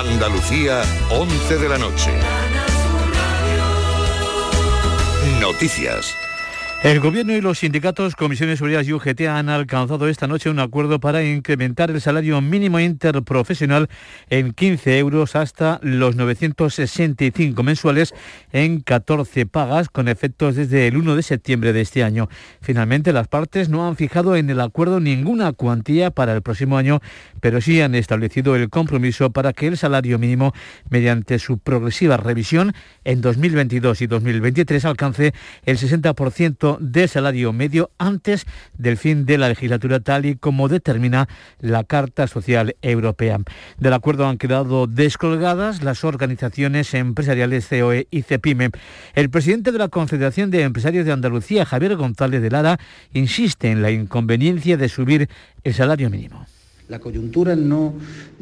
Andalucía, 11 de la noche. Noticias. El Gobierno y los sindicatos, Comisiones Obreras y UGT han alcanzado esta noche un acuerdo para incrementar el salario mínimo interprofesional en 15 euros hasta los 965 mensuales en 14 pagas, con efectos desde el 1 de septiembre de este año. Finalmente, las partes no han fijado en el acuerdo ninguna cuantía para el próximo año, pero sí han establecido el compromiso para que el salario mínimo, mediante su progresiva revisión en 2022 y 2023, alcance el 60% de salario medio antes del fin de la legislatura, tal y como determina la Carta Social Europea. Del acuerdo han quedado descolgadas las organizaciones empresariales COE y CEPIME. El presidente de la Confederación de Empresarios de Andalucía, Javier González de Lara, insiste en la inconveniencia de subir el salario mínimo. La coyuntura no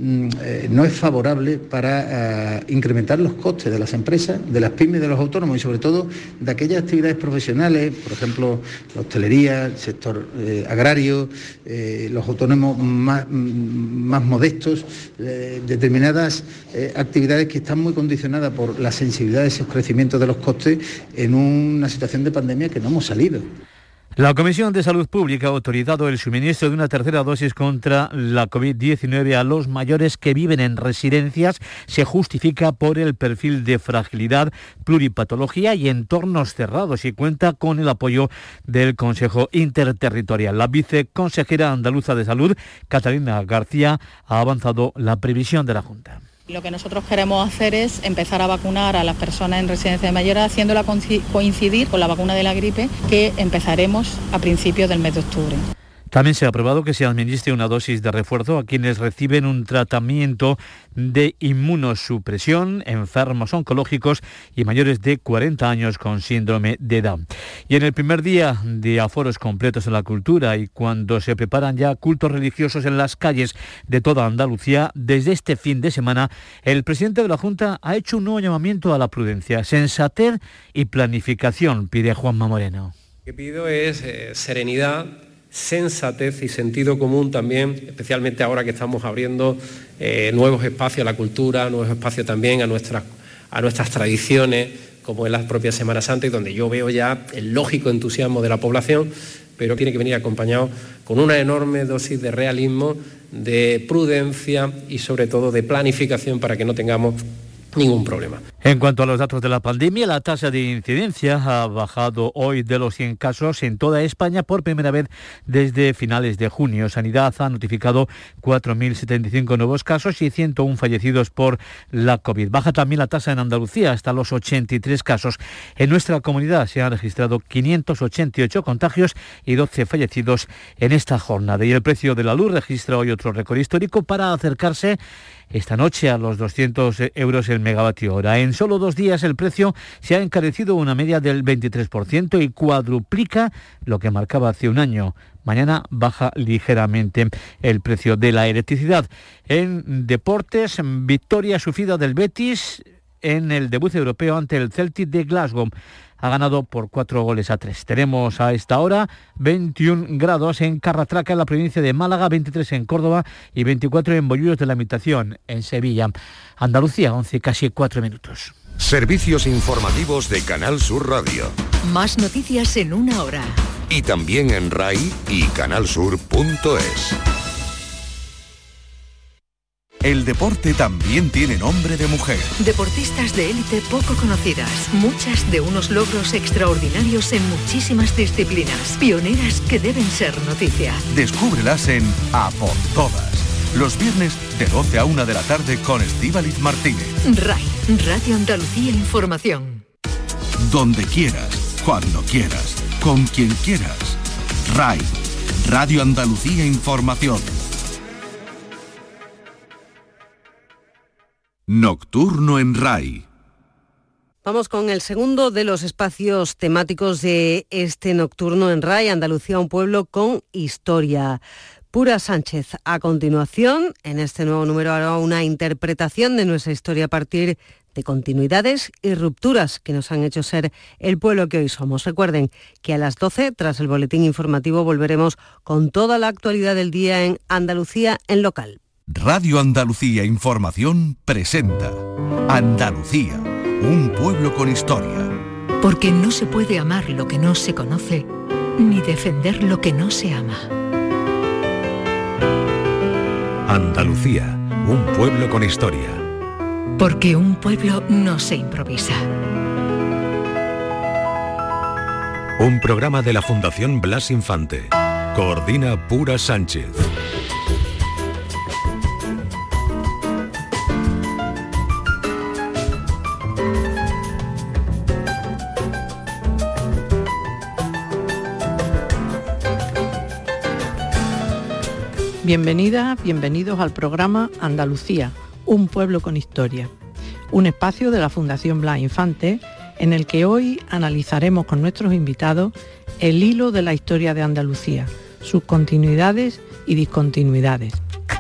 es favorable para incrementar los costes de las empresas, de las pymes, de los autónomos y sobre todo de aquellas actividades profesionales, por ejemplo, la hostelería, el sector agrario, los autónomos más modestos, determinadas actividades que están muy condicionadas por la sensibilidad de esos crecimientos de los costes en una situación de pandemia que no hemos salido. La Comisión de Salud Pública ha autorizado el suministro de una tercera dosis contra la COVID-19 a los mayores que viven en residencias. Se justifica por el perfil de fragilidad, pluripatología y entornos cerrados y cuenta con el apoyo del Consejo Interterritorial. La viceconsejera andaluza de Salud, Catalina García, ha avanzado la previsión de la Junta. Lo que nosotros queremos hacer es empezar a vacunar a las personas en residencia de mayores, haciéndola coincidir con la vacuna de la gripe, que empezaremos a principios del mes de octubre. También se ha aprobado que se administre una dosis de refuerzo a quienes reciben un tratamiento de inmunosupresión, enfermos oncológicos y mayores de 40 años con síndrome de Down. Y en el primer día de aforos completos en la cultura y cuando se preparan ya cultos religiosos en las calles de toda Andalucía, desde este fin de semana, el presidente de la Junta ha hecho un nuevo llamamiento a la prudencia, sensatez y planificación, pide Juanma Moreno. Lo que pido es serenidad, sensatez y sentido común también, especialmente ahora que estamos abriendo nuevos espacios a la cultura, nuevos espacios también a nuestras tradiciones, como es la propia Semana Santa, y donde yo veo ya el lógico entusiasmo de la población, pero tiene que venir acompañado con una enorme dosis de realismo, de prudencia y sobre todo de planificación para que no tengamos ningún problema. En cuanto a los datos de la pandemia, la tasa de incidencia ha bajado hoy de los 100 casos en toda España por primera vez desde finales de junio. Sanidad ha notificado 4.075 nuevos casos y 101 fallecidos por la COVID. Baja también la tasa en Andalucía hasta los 83 casos. En nuestra comunidad se han registrado 588 contagios y 12 fallecidos en esta jornada. Y el precio de la luz registra hoy otro récord histórico para acercarse esta noche a los 200 euros el megavatio hora. En solo 2 días el precio se ha encarecido una media del 23% y cuadruplica lo que marcaba hace un año. Mañana baja ligeramente el precio de la electricidad. En deportes, victoria sufrida del Betis en el debut europeo ante el Celtic de Glasgow. Ha ganado por 4-3. Tenemos a esta hora 21 grados en Carratraca, en la provincia de Málaga, 23 en Córdoba y 24 en Bollullos de la Imitación, en Sevilla. Andalucía, 11, casi 4 minutos. Servicios informativos de Canal Sur Radio. Más noticias en una hora. Y también en RAI y canalsur.es. El deporte también tiene nombre de mujer. Deportistas de élite poco conocidas, muchas de unos logros extraordinarios en muchísimas disciplinas, pioneras que deben ser noticia. Descúbrelas en A por Todas, los viernes de 12 a 1 de la tarde con Estíbaliz Martínez. RAI, Radio Andalucía Información. Donde quieras, cuando quieras, con quien quieras. RAI, Radio Andalucía Información. Nocturno en RAI. Vamos con el segundo de los espacios temáticos de este Nocturno en RAI, Andalucía, un pueblo con historia. Pura Sánchez, a continuación, en este nuevo número hará una interpretación de nuestra historia a partir de continuidades y rupturas que nos han hecho ser el pueblo que hoy somos. Recuerden que a las 12, tras el boletín informativo, volveremos con toda la actualidad del día en Andalucía en local. Radio Andalucía Información presenta Andalucía, un pueblo con historia. Porque no se puede amar lo que no se conoce, ni defender lo que no se ama. Andalucía, un pueblo con historia. Porque un pueblo no se improvisa. Un programa de la Fundación Blas Infante. Coordina Pura Sánchez. Bienvenidas, bienvenidos al programa Andalucía, un pueblo con historia, un espacio de la Fundación Blas Infante en el que hoy analizaremos con nuestros invitados el hilo de la historia de Andalucía, sus continuidades y discontinuidades.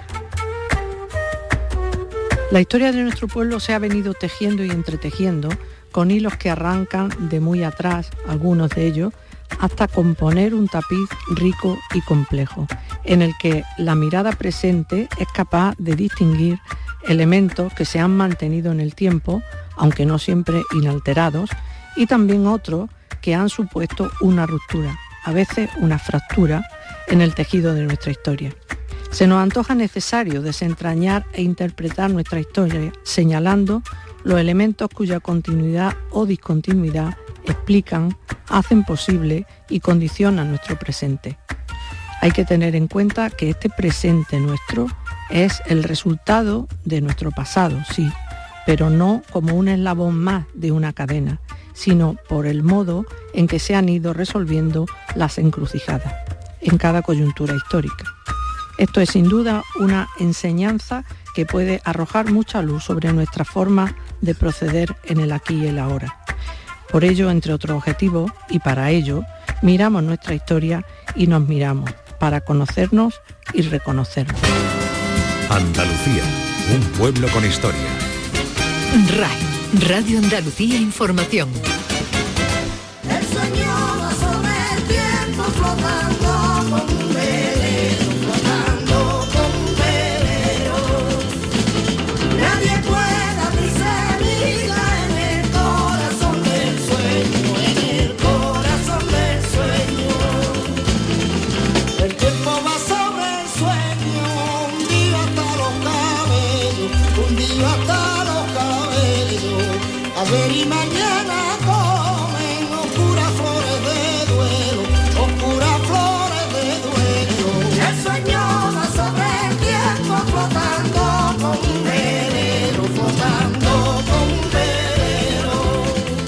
La historia de nuestro pueblo se ha venido tejiendo y entretejiendo con hilos que arrancan de muy atrás, algunos de ellos, hasta componer un tapiz rico y complejo, en el que la mirada presente es capaz de distinguir elementos que se han mantenido en el tiempo, aunque no siempre inalterados, y también otros que han supuesto una ruptura, a veces una fractura, en el tejido de nuestra historia. Se nos antoja necesario desentrañar e interpretar nuestra historia, señalando los elementos cuya continuidad o discontinuidad explican, hacen posible y condicionan nuestro presente. Hay que tener en cuenta que este presente nuestro es el resultado de nuestro pasado, sí, pero no como un eslabón más de una cadena, sino por el modo en que se han ido resolviendo las encrucijadas en cada coyuntura histórica. Esto es sin duda una enseñanza que puede arrojar mucha luz sobre nuestra forma de proceder en el aquí y el ahora. Por ello, entre otros objetivos, y para ello, miramos nuestra historia y nos miramos para conocernos y reconocernos. Andalucía, un pueblo con historia. RAI, Radio Andalucía Información. El sueño va sobre el tiempo flotando como un velero, flotando como un velero. Nadie puede abrirse vida en el corazón del sueño, en el corazón del sueño. El tiempo va sobre el sueño, hundido hasta los cabellos, hundido hasta los cabellos. Ayer y mañana comen oscuras flores de duelo, oscuras flores de duelo. El sueño va sobre el tiempo flotando como un velero, flotando como un velero.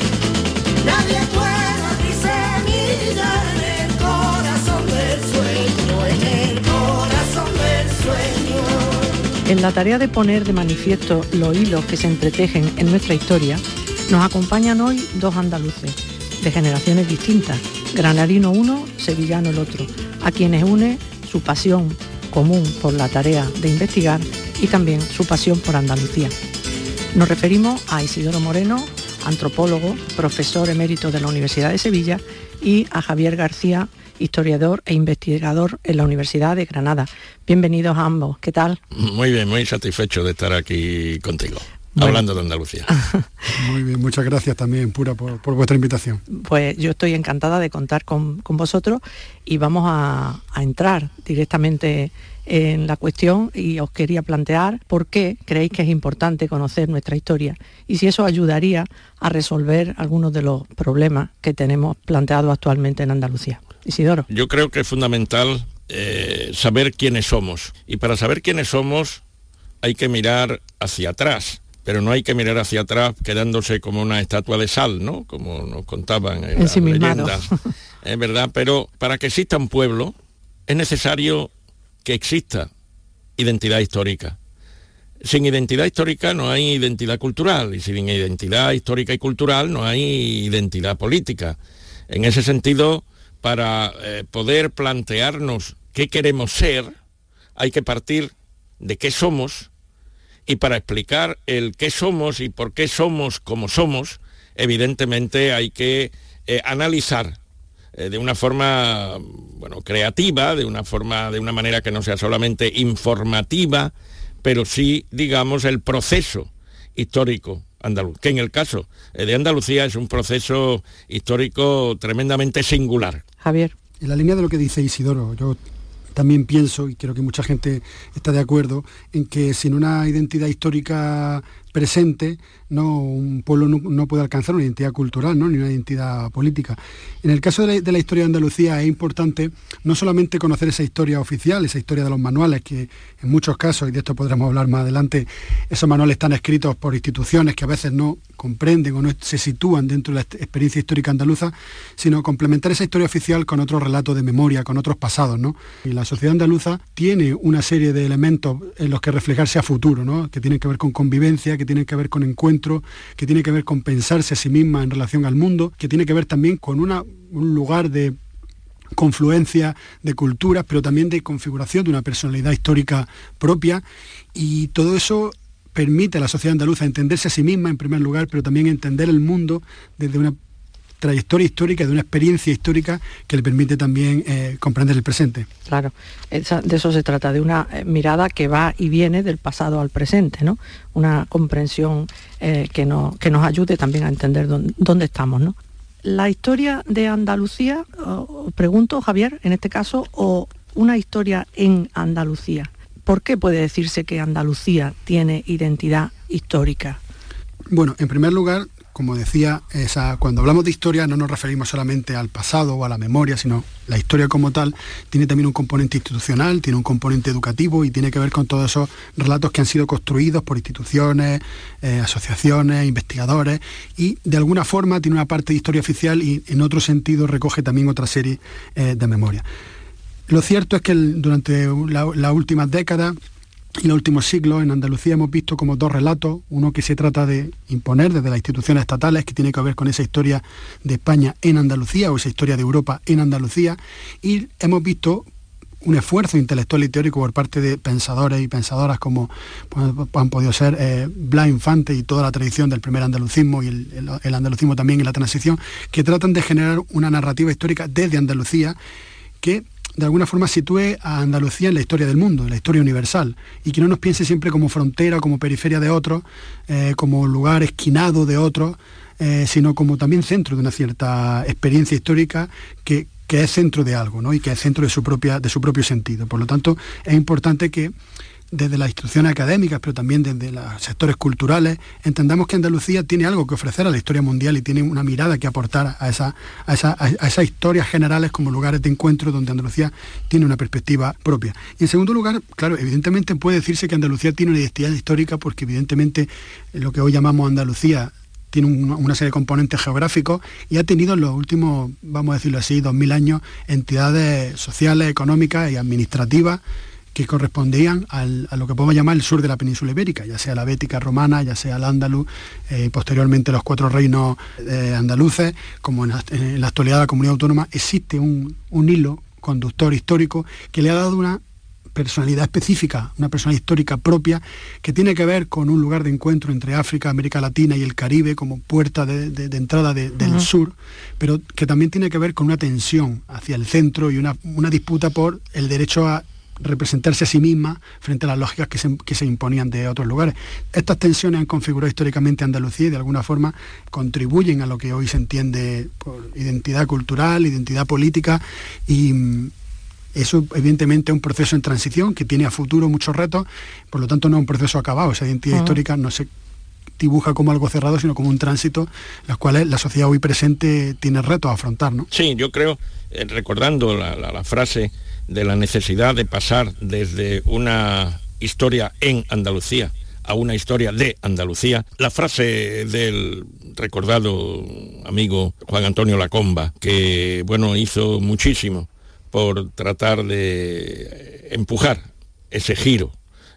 Nadie puede abrirse semilla en el corazón del sueño, en el corazón del sueño. En la tarea de poner de manifiesto los hilos que se entretejen en nuestra historia, nos acompañan hoy dos andaluces, de generaciones distintas, granadino uno, sevillano el otro, a quienes une su pasión común por la tarea de investigar y también su pasión por Andalucía. Nos referimos a Isidoro Moreno, antropólogo, profesor emérito de la Universidad de Sevilla, y a Javier García, historiador e investigador en la Universidad de Granada. Bienvenidos a ambos, ¿qué tal? Muy bien, muy satisfecho de estar aquí contigo. Bueno, hablando de Andalucía. Muy bien, muchas gracias también, Pura, por vuestra invitación. Pues yo estoy encantada de contar con vosotros y vamos a entrar directamente en la cuestión y os quería plantear por qué creéis que es importante conocer nuestra historia y si eso ayudaría a resolver algunos de los problemas que tenemos planteados actualmente en Andalucía. Isidoro. Yo creo que es fundamental saber quiénes somos, y para saber quiénes somos hay que mirar hacia atrás. Pero no hay que mirar hacia atrás quedándose como una estatua de sal, ¿no? Como nos contaban en las leyendas. Es verdad, pero para que exista un pueblo es necesario que exista identidad histórica. Sin identidad histórica no hay identidad cultural, y sin identidad histórica y cultural no hay identidad política. En ese sentido, para poder plantearnos qué queremos ser, hay que partir de qué somos. Y para explicar el qué somos y por qué somos como somos, evidentemente hay que analizar de una forma creativa, de una manera que no sea solamente informativa, pero sí, digamos, el proceso histórico andaluz, que en el caso de Andalucía es un proceso histórico tremendamente singular. Javier. En la línea de lo que dice Isidoro, yo también pienso, y creo que mucha gente está de acuerdo, en que sin una identidad histórica presente, un pueblo no puede alcanzar una identidad cultural, ni una identidad política. En el caso de la historia de Andalucía es importante no solamente conocer esa historia oficial, esa historia de los manuales, que en muchos casos, y de esto podremos hablar más adelante, esos manuales están escritos por instituciones que a veces no comprenden o no se sitúan dentro de la experiencia histórica andaluza, sino complementar esa historia oficial con otros relatos de memoria, con otros pasados, Y la sociedad andaluza tiene una serie de elementos en los que reflejarse a futuro, que tienen que ver con convivencia, que tienen que ver con encuentro, que tiene que ver con pensarse a sí misma en relación al mundo, que tiene que ver también con un lugar de confluencia de culturas, pero también de configuración de una personalidad histórica propia, y todo eso permite a la sociedad andaluza entenderse a sí misma en primer lugar, pero también entender el mundo desde una trayectoria histórica, de una experiencia histórica que le permite también comprender el presente. Claro, de eso se trata, de una mirada que va y viene del pasado al presente, Una comprensión que nos ayude también a entender dónde estamos, La historia de Andalucía, pregunto, Javier, en este caso, o una historia en Andalucía. ¿Por qué puede decirse que Andalucía tiene identidad histórica? Bueno, en primer lugar, como decía, cuando hablamos de historia no nos referimos solamente al pasado o a la memoria, sino la historia como tal tiene también un componente institucional, tiene un componente educativo y tiene que ver con todos esos relatos que han sido construidos por instituciones, asociaciones, investigadores, y de alguna forma tiene una parte de historia oficial y en otro sentido recoge también otra serie de memoria. Lo cierto es que durante las últimas décadas y los últimos siglos en Andalucía hemos visto como dos relatos, uno que se trata de imponer desde las instituciones estatales, que tiene que ver con esa historia de España en Andalucía o esa historia de Europa en Andalucía, y hemos visto un esfuerzo intelectual y teórico por parte de pensadores y pensadoras como han podido ser Blas Infante y toda la tradición del primer andalucismo y el andalucismo también en la transición, que tratan de generar una narrativa histórica desde Andalucía que de alguna forma sitúe a Andalucía en la historia del mundo, en la historia universal, y que no nos piense siempre como frontera, como periferia de otros, como lugar esquinado de otros, sino como también centro de una cierta experiencia histórica que es centro de algo, y que es centro de su propio sentido. Por lo tanto, es importante que desde las instituciones académicas, pero también desde los sectores culturales, entendamos que Andalucía tiene algo que ofrecer a la historia mundial y tiene una mirada que aportar a esas historias generales como lugares de encuentro donde Andalucía tiene una perspectiva propia. Y en segundo lugar, claro, evidentemente puede decirse que Andalucía tiene una identidad histórica porque evidentemente lo que hoy llamamos Andalucía tiene una serie de componentes geográficos y ha tenido en los últimos, vamos a decirlo así, 2000 años, entidades sociales, económicas y administrativas que correspondían a lo que podemos llamar el sur de la península ibérica, ya sea la Bética romana, ya sea el Andaluz, posteriormente los 4 reinos andaluces, como en la actualidad la comunidad autónoma. Existe un hilo conductor histórico que le ha dado una personalidad específica, una personalidad histórica propia, que tiene que ver con un lugar de encuentro entre África, América Latina y el Caribe como puerta de entrada del sur, pero que también tiene que ver con una tensión hacia el centro y una disputa por el derecho a representarse a sí misma frente a las lógicas que se imponían de otros lugares. Estas tensiones han configurado históricamente Andalucía y de alguna forma contribuyen a lo que hoy se entiende por identidad cultural, identidad política, y eso evidentemente es un proceso en transición que tiene a futuro muchos retos, por lo tanto no es un proceso acabado. Esa identidad histórica no se dibuja como algo cerrado, sino como un tránsito, los cuales la sociedad hoy presente tiene retos a afrontar, ¿no? Sí, yo creo, recordando la frase de la necesidad de pasar desde una historia en Andalucía a una historia de Andalucía, la frase del recordado amigo Juan Antonio Lacomba, que hizo muchísimo por tratar de empujar ese giro,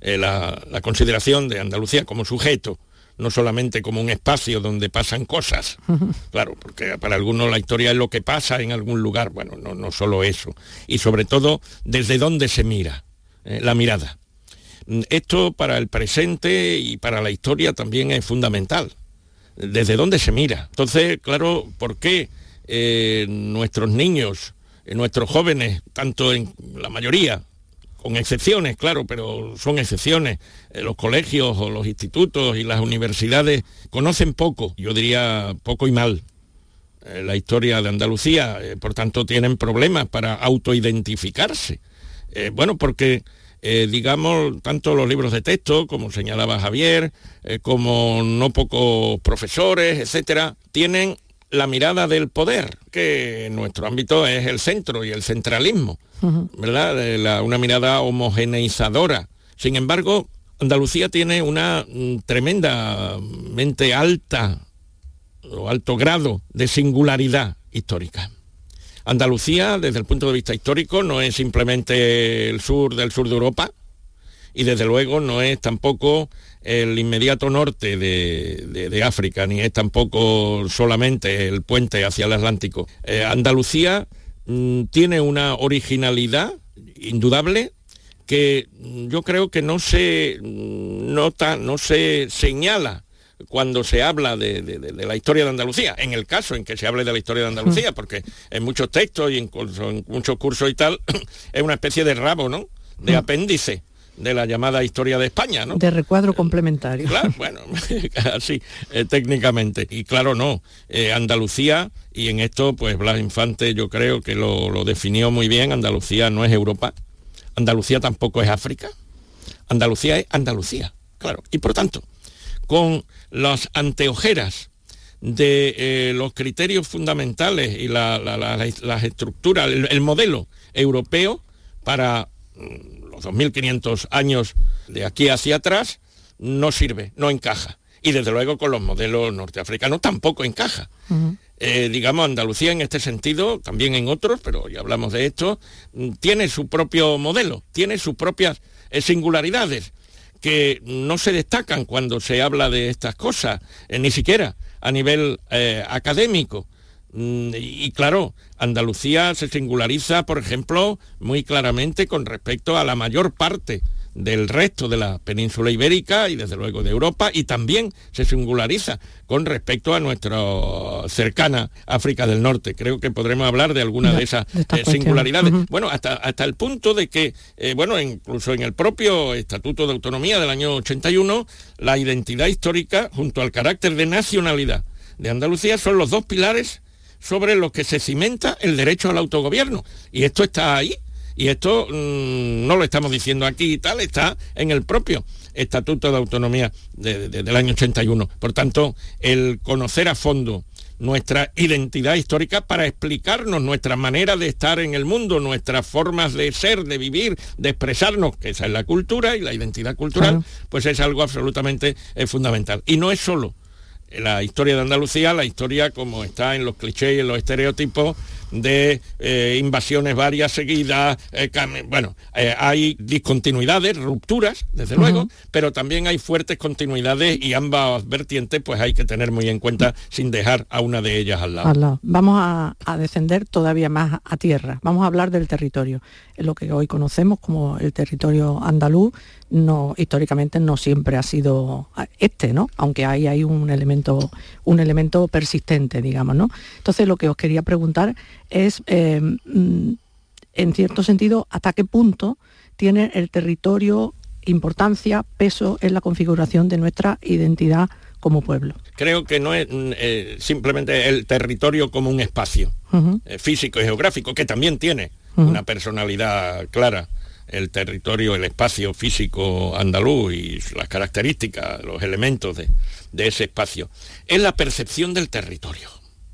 la consideración de Andalucía como sujeto, no solamente como un espacio donde pasan cosas, claro, porque para algunos la historia es lo que pasa en algún lugar, no solo eso, y sobre todo desde dónde se mira, la mirada. Esto para el presente y para la historia también es fundamental, desde dónde se mira. Entonces, claro, ¿por qué nuestros niños, nuestros jóvenes, tanto en la mayoría, con excepciones, claro, pero son excepciones. Los colegios o los institutos y las universidades conocen poco, yo diría poco y mal, la historia de Andalucía, por tanto tienen problemas para autoidentificarse. Porque digamos, tanto los libros de texto, como señalaba Javier, como no pocos profesores, etcétera, tienen la mirada del poder, que en nuestro ámbito es el centro y el centralismo, ¿verdad? Una mirada homogeneizadora. Sin embargo, Andalucía tiene una tremendamente alto grado de singularidad histórica. Andalucía, desde el punto de vista histórico, no es simplemente el sur de Europa, y desde luego no es tampoco el inmediato norte de África, ni es tampoco solamente el puente hacia el Atlántico. Andalucía tiene una originalidad indudable que yo creo que no se nota, no se señala cuando se habla de la historia de Andalucía, en el caso en que se hable de la historia de Andalucía, porque en muchos textos y incluso en muchos cursos y tal, es una especie de rabo, ¿no?, de apéndice de la llamada historia de España, ¿no? De recuadro complementario. Claro, bueno, así, técnicamente. Y claro, no, Andalucía, y en esto, pues Blas Infante yo creo que lo definió muy bien, Andalucía no es Europa, Andalucía tampoco es África, Andalucía es Andalucía, claro. Y por tanto, con las anteojeras de los criterios fundamentales y las estructuras, el modelo europeo para los 2.500 años de aquí hacia atrás, no sirve, no encaja. Y desde luego con los modelos norteafricanos tampoco encaja. Digamos, Andalucía en este sentido, también en otros, pero ya hablamos de esto, tiene su propio modelo, tiene sus propias singularidades, que no se destacan cuando se habla de estas cosas, ni siquiera a nivel académico. Y claro, Andalucía se singulariza, por ejemplo, muy claramente con respecto a la mayor parte del resto de la península ibérica y desde luego de Europa, y también se singulariza con respecto a nuestra cercana África del Norte. Creo que podremos hablar de alguna de esas singularidades. Bueno, hasta el punto de que, incluso en el propio Estatuto de Autonomía del año 81, la identidad histórica junto al carácter de nacionalidad de Andalucía son los dos pilares sobre los que se cimenta el derecho al autogobierno. Y esto está ahí, y esto no lo estamos diciendo aquí y tal, está en el propio Estatuto de Autonomía del año 81. Por tanto, el conocer a fondo nuestra identidad histórica para explicarnos nuestra manera de estar en el mundo, nuestras formas de ser, de vivir, de expresarnos, que esa es la cultura y la identidad cultural, pues es algo absolutamente fundamental. Y no es solo la historia de Andalucía, la historia como está en los clichés y en los estereotipos de invasiones varias seguidas, hay discontinuidades, rupturas, desde luego, pero también hay fuertes continuidades y ambas vertientes pues hay que tener muy en cuenta sin dejar a una de ellas al lado. Vamos a descender todavía más a tierra, vamos a hablar del territorio. Lo que hoy conocemos como el territorio andaluz, históricamente no siempre ha sido ¿no? Aunque hay un elemento persistente, digamos, ¿no? Entonces lo que os quería preguntar es, en cierto sentido, ¿hasta qué punto tiene el territorio importancia, peso en la configuración de nuestra identidad como pueblo? Creo que no es simplemente el territorio como un espacio físico y geográfico, que también tiene una personalidad clara, el territorio, el espacio físico andaluz y las características, los elementos de ese espacio. Es la percepción del territorio.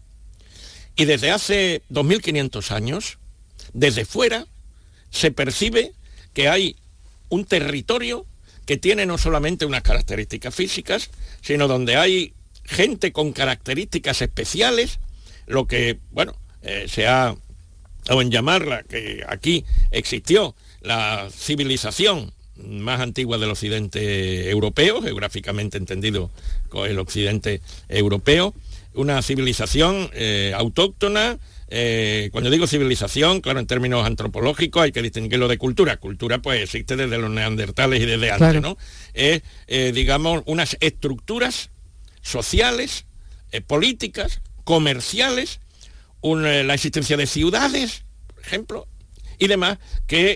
Y desde hace 2.500 años, desde fuera, se percibe que hay un territorio que tiene no solamente unas características físicas, sino donde hay gente con características especiales, lo que, se ha dado en llamarla, que aquí existió la civilización más antigua del occidente europeo, geográficamente entendido con el occidente europeo, una civilización autóctona. Cuando digo civilización, claro, en términos antropológicos hay que distinguirlo de cultura. Cultura pues existe desde los neandertales y desde antes, claro, ¿no? Digamos, unas estructuras sociales, políticas, comerciales, la existencia de ciudades, por ejemplo, y demás, que,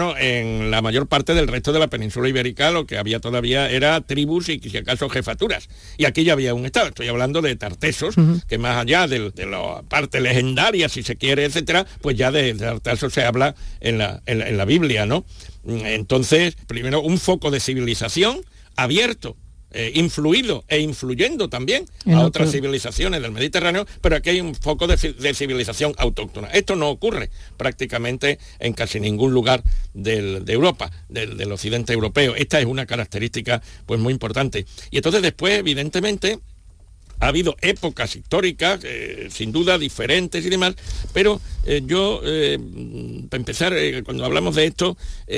en la mayor parte del resto de la península ibérica lo que había todavía era tribus y, si acaso, jefaturas. Y aquí ya había un estado. Estoy hablando de Tartesos, que más allá de la parte legendaria, si se quiere, etcétera, pues ya de Tartesos se habla en la Biblia, ¿no? Entonces, primero, un foco de civilización abierto, influido e influyendo también a otras civilizaciones del Mediterráneo, pero aquí hay un foco de civilización autóctona. Esto no ocurre prácticamente en casi ningún lugar de Europa, del occidente europeo. Esta es una característica pues muy importante. Y entonces después, evidentemente, ha habido épocas históricas, sin duda, diferentes y demás, pero yo, para empezar, cuando hablamos de esto,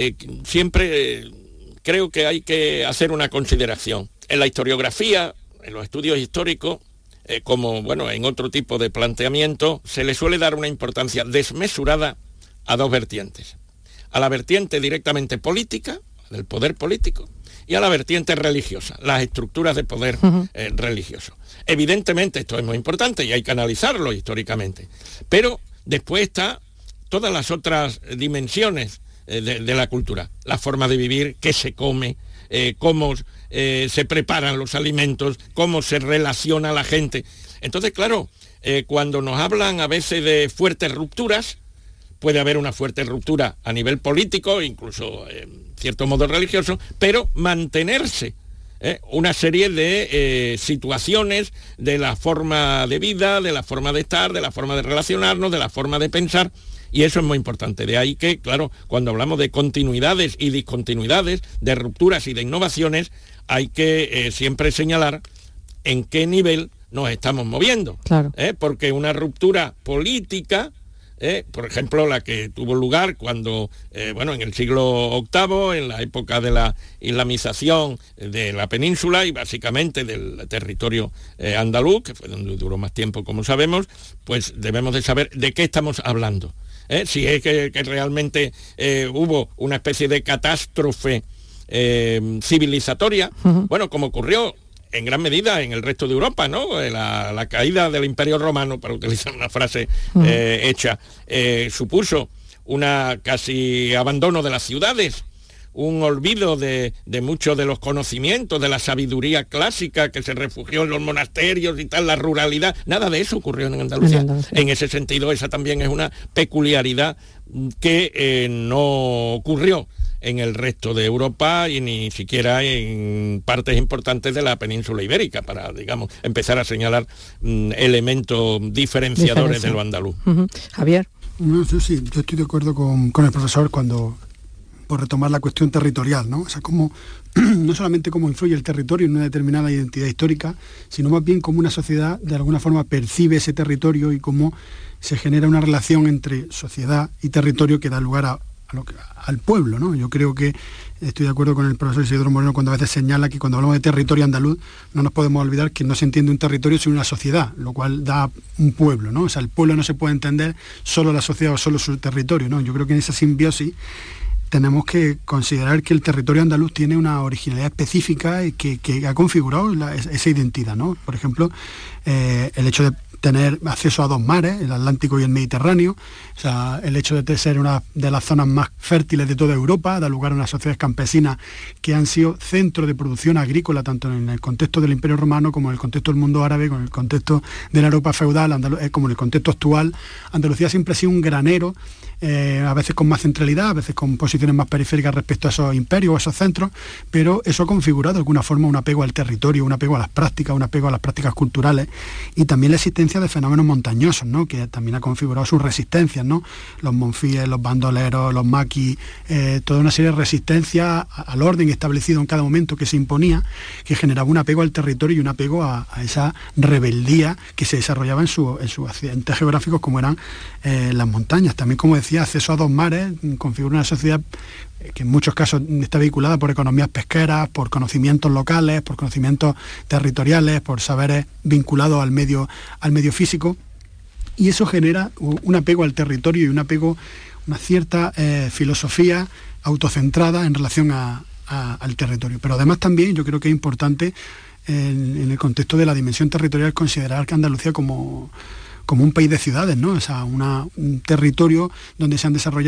siempre creo que hay que hacer una consideración. En la historiografía, en los estudios históricos, como en otro tipo de planteamiento, se le suele dar una importancia desmesurada a dos vertientes. A la vertiente directamente política, del poder político, y a la vertiente religiosa, las estructuras de poder religioso. Evidentemente esto es muy importante y hay que analizarlo históricamente, pero después está todas las otras dimensiones de la cultura, la forma de vivir, qué se come, cómo se preparan los alimentos, cómo se relaciona la gente. Entonces, claro, cuando nos hablan a veces de fuertes rupturas, puede haber una fuerte ruptura a nivel político, incluso en cierto modo religioso, pero mantenerse una serie de situaciones de la forma de vida, de la forma de estar, de la forma de relacionarnos, de la forma de pensar. Y eso es muy importante. De ahí que, claro, cuando hablamos de continuidades y discontinuidades, de rupturas y de innovaciones, hay que siempre señalar en qué nivel nos estamos moviendo. Claro. Porque una ruptura política, por ejemplo, la que tuvo lugar cuando, en el siglo VIII, en la época de la islamización de la península y básicamente del territorio andaluz, que fue donde duró más tiempo, como sabemos, pues debemos de saber de qué estamos hablando. Si es que realmente hubo una especie de catástrofe civilizatoria, como ocurrió en gran medida en el resto de Europa, ¿no? La caída del Imperio Romano, para utilizar una frase hecha, supuso una casi abandono de las ciudades, un olvido de muchos de los conocimientos, de la sabiduría clásica que se refugió en los monasterios y tal, la ruralidad. Nada de eso ocurrió en Andalucía. En ese sentido, esa también es una peculiaridad que no ocurrió en el resto de Europa y ni siquiera en partes importantes de la península ibérica, para, digamos, empezar a señalar elementos diferenciadores de lo andaluz. Javier. No, yo estoy de acuerdo con el profesor por retomar la cuestión territorial, ¿no? O sea, no solamente cómo influye el territorio en una determinada identidad histórica, sino más bien cómo una sociedad de alguna forma percibe ese territorio y cómo se genera una relación entre sociedad y territorio que da lugar al pueblo, ¿no? Yo creo que estoy de acuerdo con el profesor Isidoro Moreno cuando a veces señala que cuando hablamos de territorio andaluz no nos podemos olvidar que no se entiende un territorio sino una sociedad, lo cual da un pueblo, ¿no? O sea, el pueblo no se puede entender solo la sociedad o solo su territorio, ¿no? Yo creo que en esa simbiosis tenemos que considerar que el territorio andaluz tiene una originalidad específica y que ha configurado esa identidad, ¿no? Por ejemplo, el hecho de tener acceso a dos mares, el Atlántico y el Mediterráneo, o sea, el hecho de ser una de las zonas más fértiles de toda Europa, da lugar a unas sociedades campesinas que han sido centro de producción agrícola, tanto en el contexto del Imperio Romano como en el contexto del mundo árabe, con el contexto de la Europa feudal, como en el contexto actual. Andalucía siempre ha sido un granero, a veces con más centralidad, a veces con posiciones más periféricas respecto a esos imperios o esos centros, pero eso ha configurado de alguna forma un apego al territorio, un apego a las prácticas, un apego a las prácticas culturales y también la existencia de fenómenos montañosos, ¿no? Que también ha configurado sus resistencias, ¿no? Los monfíes, los bandoleros, los maquis, toda una serie de resistencias al orden establecido en cada momento que se imponía, que generaba un apego al territorio y un apego a esa rebeldía que se desarrollaba en sus accidentes geográficos como eran las montañas. También, como decía, acceso a dos mares configura una sociedad que en muchos casos está vinculada por economías pesqueras, por conocimientos locales, por conocimientos territoriales, por saberes vinculados al medio físico, y eso genera un apego al territorio y una cierta filosofía autocentrada en relación al territorio. Pero además también yo creo que es importante en el contexto de la dimensión territorial considerar que Andalucía como un país de ciudades, ¿no? O sea, un territorio donde se han desarrollado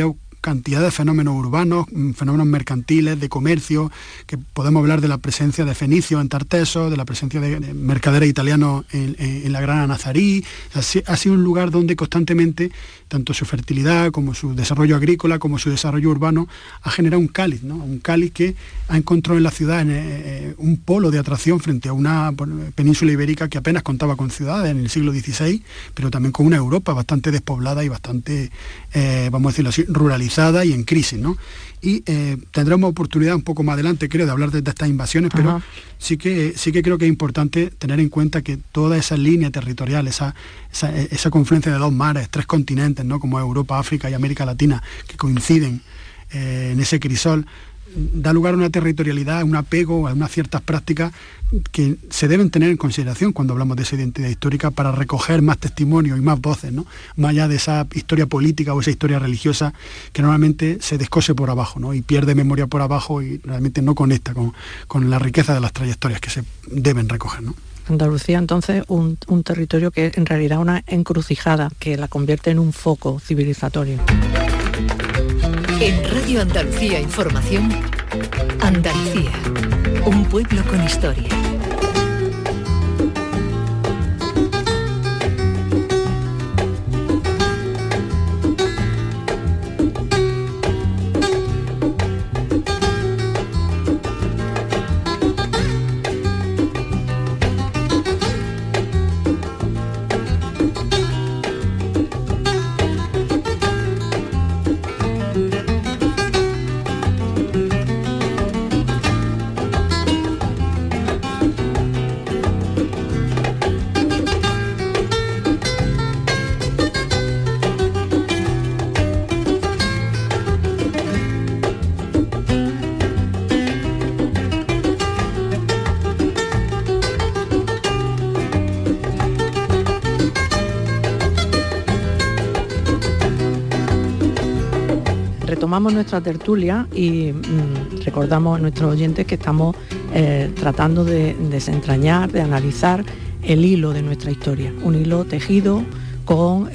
cantidad de fenómenos urbanos, fenómenos mercantiles, de comercio, que podemos hablar de la presencia de fenicios en Tartesos, de la presencia de mercaderes italianos en la Grana Nazarí. Ha sido un lugar donde constantemente, tanto su fertilidad como su desarrollo agrícola, como su desarrollo urbano, ha generado un cáliz, ¿no? Un cáliz que ha encontrado en la ciudad un polo de atracción frente a una península ibérica que apenas contaba con ciudades en el siglo XVI, pero también con una Europa bastante despoblada y bastante, vamos a decirlo así, ruralizada y en crisis, ¿no? Y tendremos oportunidad un poco más adelante, creo, de hablar de estas invasiones, pero sí que creo que es importante tener en cuenta que toda esa línea territorial, esa confluencia de dos mares, 3 continentes, ¿no? Como Europa, África y América Latina, que coinciden en ese crisol, da lugar a una territorialidad, a un apego, a unas ciertas prácticas que se deben tener en consideración cuando hablamos de esa identidad histórica, para recoger más testimonios y más voces, ¿no? Más allá de esa historia política o esa historia religiosa que normalmente se descose por abajo, ¿no? Y pierde memoria por abajo y realmente no conecta con la riqueza de las trayectorias que se deben recoger, ¿no? Andalucía, entonces, un territorio que en realidad una encrucijada que la convierte en un foco civilizatorio. En Radio Andalucía Información, Andalucía, un pueblo con historia. Retomamos nuestra tertulia y recordamos a nuestros oyentes que estamos tratando de desentrañar, de analizar el hilo de nuestra historia, un hilo tejido con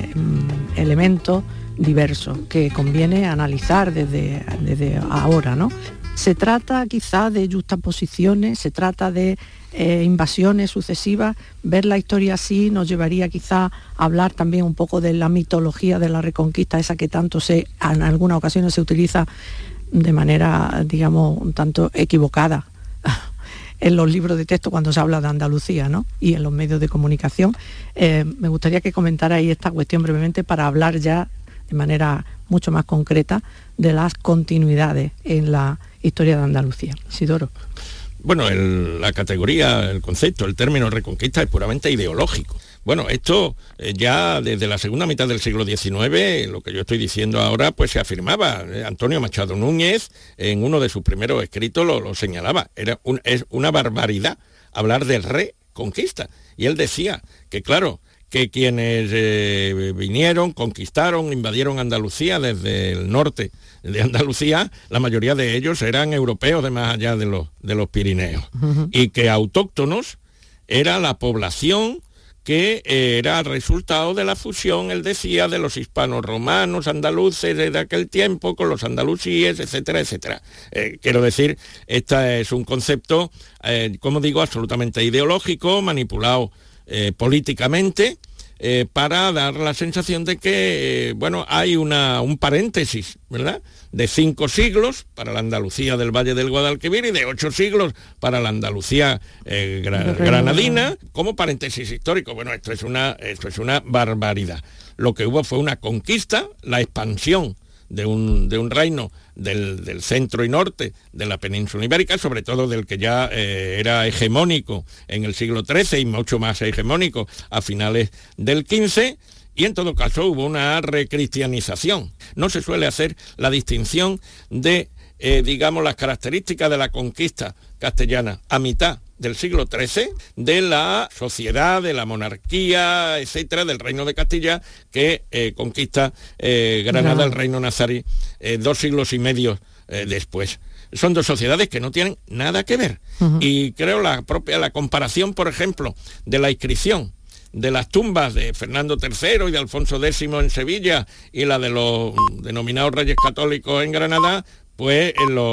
elementos diversos que conviene analizar desde ahora, ¿no? Se trata quizá de juxtaposiciones, se trata de invasiones sucesivas. Ver la historia así nos llevaría quizá a hablar también un poco de la mitología de la Reconquista, esa que tanto en algunas ocasiones se utiliza de manera, digamos, un tanto equivocada en los libros de texto cuando se habla de Andalucía, ¿no? Y en los medios de comunicación. Me gustaría que comentara ahí esta cuestión brevemente para hablar ya de manera mucho más concreta de las continuidades en la historia de Andalucía. Isidoro. Bueno, la categoría, el concepto, el término Reconquista es puramente ideológico. Bueno, esto ya desde la segunda mitad del siglo XIX, lo que yo estoy diciendo ahora, pues se afirmaba. Antonio Machado Núñez, en uno de sus primeros escritos, lo señalaba. Es una barbaridad hablar de Reconquista. Y él decía que, claro, que quienes vinieron, conquistaron, invadieron Andalucía desde el norte de Andalucía, la mayoría de ellos eran europeos de más allá de los Pirineos. Y que autóctonos era la población que era resultado de la fusión, él decía, de los hispanos-romanos andaluces de aquel tiempo con los andalusíes, etcétera, etcétera. Quiero decir, este es un concepto, como digo, absolutamente ideológico, manipulado políticamente, para dar la sensación de que, bueno, hay un paréntesis, ¿verdad?, de 5 siglos para la Andalucía del Valle del Guadalquivir y de 8 siglos para la Andalucía granadina, como paréntesis histórico. Bueno, esto es una barbaridad. Lo que hubo fue una conquista, la expansión de un reino del centro y norte de la península ibérica, sobre todo del que ya era hegemónico en el siglo XIII y mucho más hegemónico a finales del XV, y en todo caso hubo una recristianización. No se suele hacer la distinción de, digamos, las características de la conquista castellana a mitad del siglo XIII, de la sociedad, de la monarquía, etcétera, del reino de Castilla, que conquista Granada, el reino nazarí, 2 siglos y medio después. Son 2 sociedades que no tienen nada que ver. Y creo la comparación, por ejemplo, de la inscripción las tumbas de Fernando III y de Alfonso X en Sevilla y la de los denominados Reyes Católicos en Granada, pues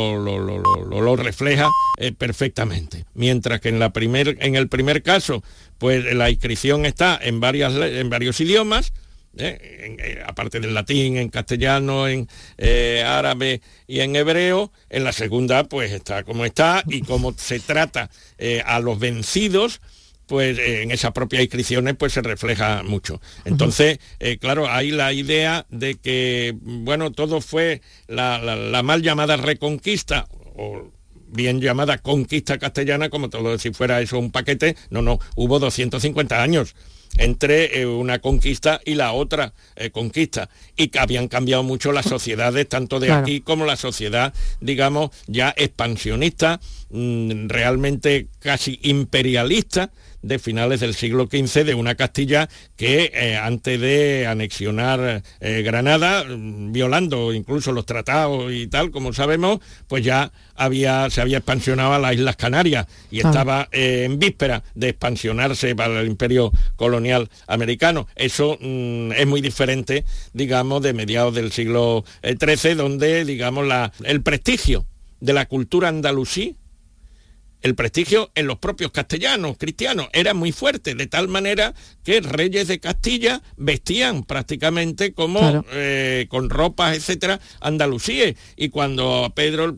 lo refleja perfectamente. Mientras que en el primer caso, pues la inscripción está en varios idiomas, aparte del latín, en castellano, en árabe y en hebreo. En la segunda, pues está como está, y como se trata a los vencidos, pues en esas propias inscripciones pues se refleja mucho. Entonces, claro, hay la idea de que, bueno, todo fue la mal llamada Reconquista, o bien llamada conquista castellana, como todo si fuera eso un paquete. No, hubo 250 años entre una conquista y la otra conquista, y que habían cambiado mucho las sociedades, tanto de aquí como la sociedad, digamos, ya expansionista, realmente casi imperialista, de finales del siglo XV, de una Castilla que antes de anexionar Granada, violando incluso los tratados y tal, como sabemos, pues ya se había expansionado a las Islas Canarias y estaba en víspera de expansionarse para el imperio colonial americano. Eso es muy diferente, digamos, de mediados del siglo XIII, donde, digamos, el prestigio de la cultura andalusí, el prestigio en los propios castellanos, cristianos, era muy fuerte, de tal manera que reyes de Castilla vestían prácticamente como con ropas, etcétera, andalusíes. Y cuando a Pedro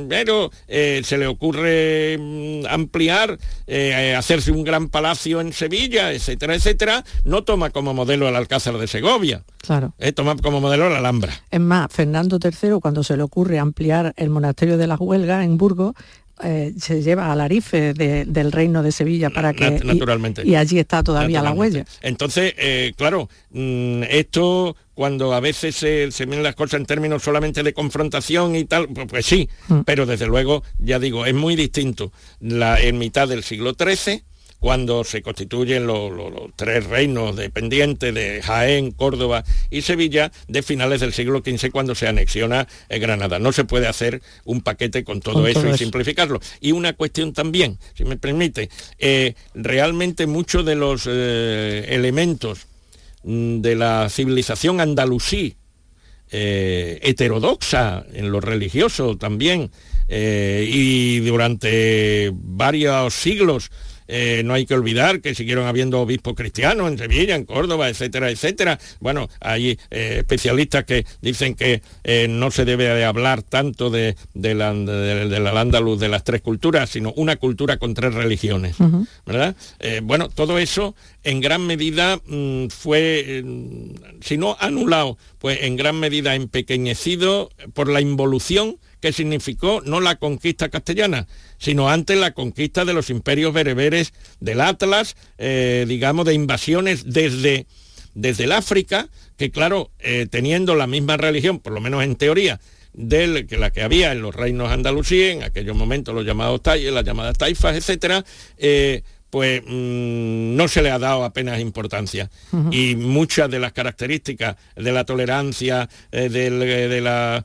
I se le ocurre ampliar, hacerse un gran palacio en Sevilla, etcétera, etcétera, no toma como modelo el Alcázar de Segovia. Toma como modelo la Alhambra. Es más, Fernando III, cuando se le ocurre ampliar el monasterio de las Huelgas en Burgos, se lleva al Arife del reino de Sevilla para que naturalmente, y allí está todavía la huella. Entonces, claro, esto, cuando a veces se ven las cosas en términos solamente de confrontación y tal, pues sí, pero desde luego, ya digo, es muy distinto en mitad del siglo XIII, cuando se constituyen los tres reinos dependientes de Jaén, Córdoba y Sevilla, de finales del siglo XV, cuando se anexiona Granada. No se puede hacer un paquete con todo eso y simplificarlo. Y una cuestión también, si me permite, realmente muchos de los elementos de la civilización andalusí, heterodoxa en lo religioso también, y durante varios siglos, no hay que olvidar que siguieron habiendo obispos cristianos en Sevilla, en Córdoba, etcétera, etcétera. Bueno, hay especialistas que dicen que no se debe de hablar tanto del Al-Ándalus, de las tres culturas, sino una cultura con tres religiones, ¿verdad? Bueno, todo eso en gran medida fue, si no anulado, pues en gran medida empequeñecido por la involución que significó no la conquista castellana, sino antes la conquista de los imperios bereberes del Atlas, digamos, de invasiones desde el África, que claro, teniendo la misma religión, por lo menos en teoría, que la que había en los reinos andalusíes, en aquellos momentos las llamadas taifas, etcétera, pues no se le ha dado apenas importancia. Y muchas de las características de la tolerancia, de la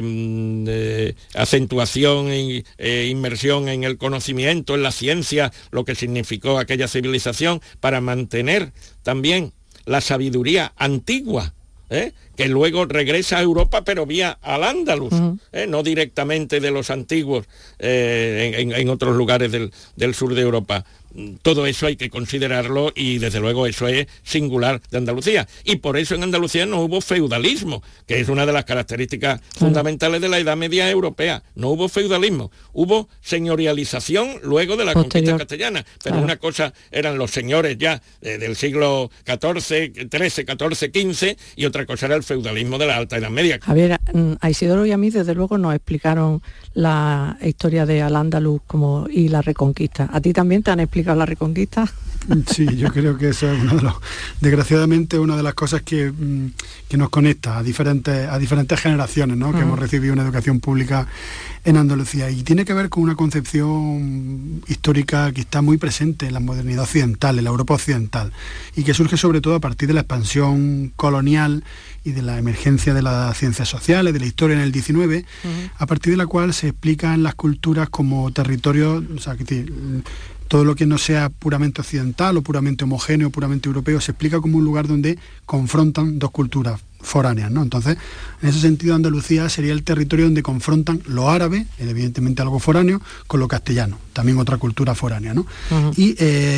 acentuación e inmersión en el conocimiento, en la ciencia, lo que significó aquella civilización para mantener también la sabiduría antigua, que luego regresa a Europa, pero vía Al-Ándalus, no directamente de los antiguos en otros lugares del sur de Europa. Todo eso hay que considerarlo, y desde luego eso es singular de Andalucía, y por eso en Andalucía no hubo feudalismo, que es una de las características fundamentales de la Edad Media europea. No hubo feudalismo, hubo señorialización luego de la conquista castellana, pero una cosa eran los señores ya del siglo XIV, XIV, y otra cosa era el feudalismo de la Alta Edad Media. Javier, a Isidoro y a mí desde luego nos explicaron la historia de Al-Ándalus y la Reconquista. ¿A ti también te han explicado la Reconquista? Sí, yo creo que eso es desgraciadamente una de las cosas que nos conecta a diferentes generaciones, ¿no? Que hemos recibido una educación pública en Andalucía, y tiene que ver con una concepción histórica que está muy presente en la modernidad occidental, en la Europa occidental, y que surge sobre todo a partir de la expansión colonial y de la emergencia de las ciencias sociales, de la historia en el XIX, a partir de la cual se explican las culturas como territorios, o sea, todo lo que no sea puramente occidental o puramente homogéneo, puramente europeo, se explica como un lugar donde confrontan dos culturas foráneas, ¿no? Entonces, en ese sentido, Andalucía sería el territorio donde confrontan lo árabe, evidentemente algo foráneo, con lo castellano, también otra cultura foránea, ¿no? Uh-huh. Y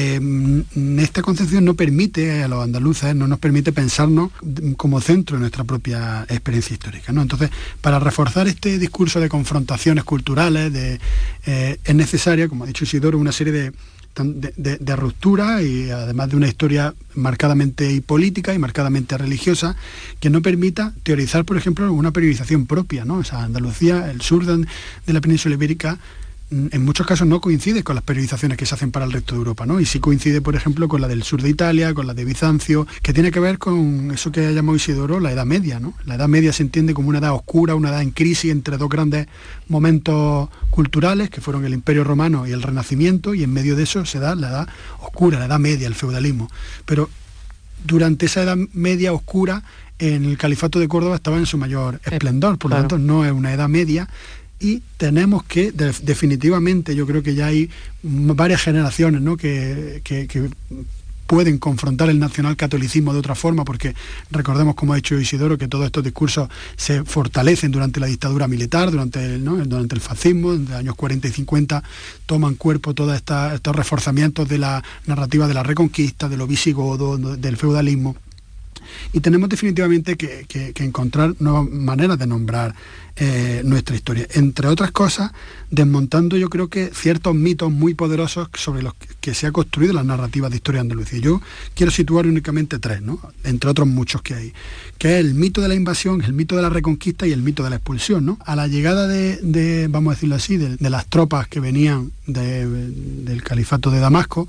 esta concepción no permite a los andaluces, no nos permite pensarnos como centro de nuestra propia experiencia histórica, ¿no? Entonces, para reforzar este discurso de confrontaciones culturales, es necesaria, como ha dicho Isidoro, una serie de ruptura y además de una historia marcadamente política y marcadamente religiosa que no permita teorizar, por ejemplo, una periodización propia, ¿no? O sea, Andalucía, el sur de la península ibérica, en muchos casos no coincide con las periodizaciones que se hacen para el resto de Europa, ¿no? Y sí coincide, por ejemplo, con la del sur de Italia, con la de Bizancio, que tiene que ver con eso que ha llamado Isidoro la Edad Media, ¿no? La Edad Media se entiende como una edad oscura, una edad en crisis entre dos grandes momentos culturales, que fueron el Imperio Romano y el Renacimiento, y en medio de eso se da la Edad Oscura, la Edad Media, el feudalismo. Pero durante esa Edad Media oscura, en el Califato de Córdoba estaba en su mayor esplendor, por lo tanto no es una Edad Media. Y tenemos que, definitivamente, yo creo que ya hay varias generaciones, ¿no?, que pueden confrontar el nacionalcatolicismo de otra forma, porque recordemos, como ha dicho Isidoro, que todos estos discursos se fortalecen durante la dictadura militar, durante el fascismo, en los años 40 y 50 toman cuerpo todos estos reforzamientos de la narrativa de la Reconquista, de lo visigodo, del feudalismo. Y tenemos definitivamente que encontrar nuevas maneras de nombrar nuestra historia, entre otras cosas desmontando, yo creo que ciertos mitos muy poderosos sobre los que se ha construido las narrativas de historia de Andalucía. Yo quiero situar únicamente tres, ¿no?, entre otros muchos que hay, que es el mito de la invasión, el mito de la reconquista y el mito de la expulsión, ¿no? A la llegada de vamos a decirlo así, de las tropas que venían del califato de Damasco,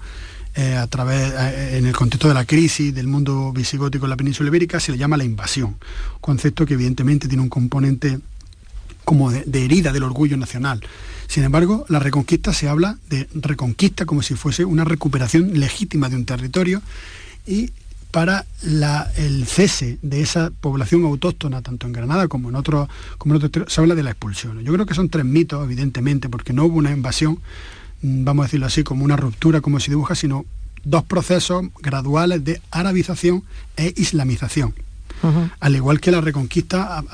en el contexto de la crisis del mundo visigótico en la península ibérica, se le llama la invasión, concepto que evidentemente tiene un componente como de herida del orgullo nacional. Sin embargo, la reconquista se habla de reconquista como si fuese una recuperación legítima de un territorio, y para el cese de esa población autóctona, tanto en Granada como en otros se habla de la expulsión. Yo creo que son tres mitos, evidentemente, porque no hubo una invasión, vamos a decirlo así, como una ruptura como se dibuja, sino dos procesos graduales de arabización e islamización. Uh-huh. Al igual que la reconquista,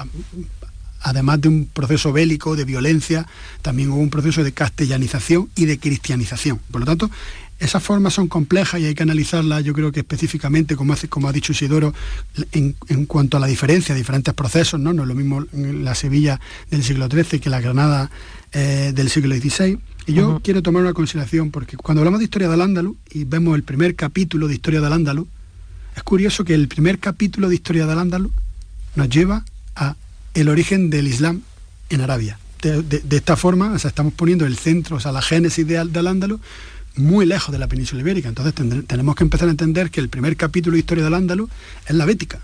además de un proceso bélico, de violencia, también hubo un proceso de castellanización y de cristianización. Por lo tanto, esas formas son complejas y hay que analizarlas, yo creo que específicamente, como ha dicho Isidoro, en cuanto a la diferencia de diferentes procesos, ¿no? No es lo mismo la Sevilla del siglo XIII que la Granada del siglo XVI. Y yo quiero tomar una consideración, porque cuando hablamos de historia de Al-Ándalus y vemos el primer capítulo de historia de Al-Ándalus, es curioso que el primer capítulo de historia de Al-Ándalus nos lleva a el origen del Islam en Arabia. De esta forma, o sea, estamos poniendo el centro, o sea, la génesis de Al-Ándalus muy lejos de la península ibérica. Entonces tenemos que empezar a entender que el primer capítulo de historia del Al-Ándalus es la bética.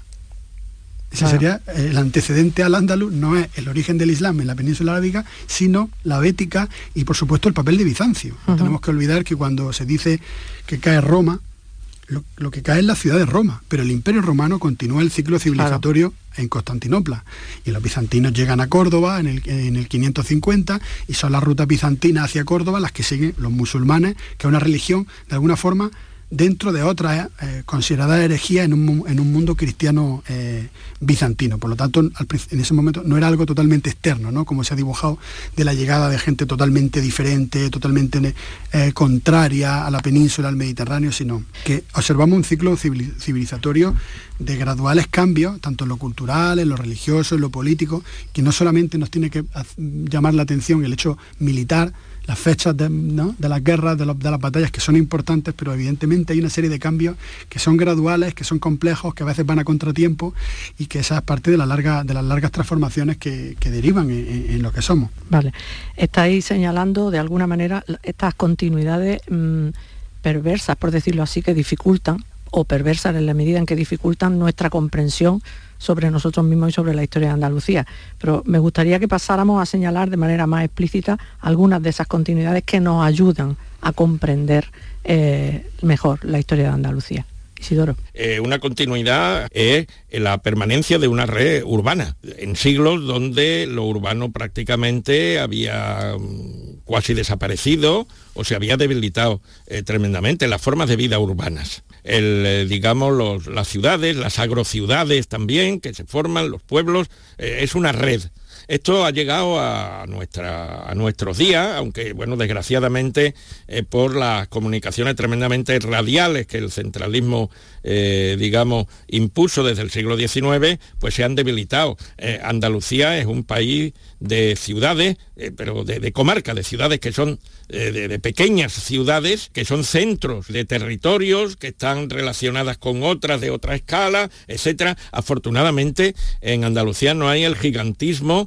Ese sería el antecedente al Al-Ándalus, no es el origen del Islam en la península arábiga, sino la bética y, por supuesto, el papel de Bizancio. Uh-huh. Tenemos que olvidar que cuando se dice que cae Roma, lo que cae es la ciudad de Roma, pero el Imperio Romano continúa el ciclo civilizatorio en Constantinopla, y los bizantinos llegan a Córdoba en el 550, y son las rutas bizantinas hacia Córdoba las que siguen los musulmanes, que es una religión, de alguna forma, dentro de otras consideradas herejías en un mundo cristiano bizantino. Por lo tanto, en ese momento no era algo totalmente externo, ¿no?, como se ha dibujado, de la llegada de gente totalmente diferente, totalmente contraria a la península, al Mediterráneo, sino que observamos un ciclo civilizatorio de graduales cambios, tanto en lo cultural, en lo religioso, en lo político, que no solamente nos tiene que llamar la atención el hecho militar, las fechas de las guerras, de las batallas, que son importantes, pero evidentemente hay una serie de cambios que son graduales, que son complejos, que a veces van a contratiempo, y que esa es parte de las largas transformaciones que derivan en lo que somos. Vale. Estáis señalando de alguna manera estas continuidades perversas, por decirlo así, que dificultan, o perversas en la medida en que dificultan nuestra comprensión sobre nosotros mismos y sobre la historia de Andalucía. Pero me gustaría que pasáramos a señalar de manera más explícita algunas de esas continuidades que nos ayudan a comprender mejor la historia de Andalucía. Isidoro. Una continuidad es la permanencia de una red urbana, en siglos donde lo urbano prácticamente había cuasi desaparecido o se había debilitado tremendamente las formas de vida urbanas. Las ciudades, las agrociudades también, que se forman, los pueblos, es una red. Esto ha llegado a nuestros días, aunque, bueno, desgraciadamente, por las comunicaciones tremendamente radiales que el centralismo, impuso desde el siglo XIX, pues se han debilitado. Andalucía es un país de ciudades, pero de comarcas, de ciudades que son de pequeñas ciudades, que son centros de territorios, que están relacionadas con otras de otra escala, etcétera. Afortunadamente, en Andalucía no hay el gigantismo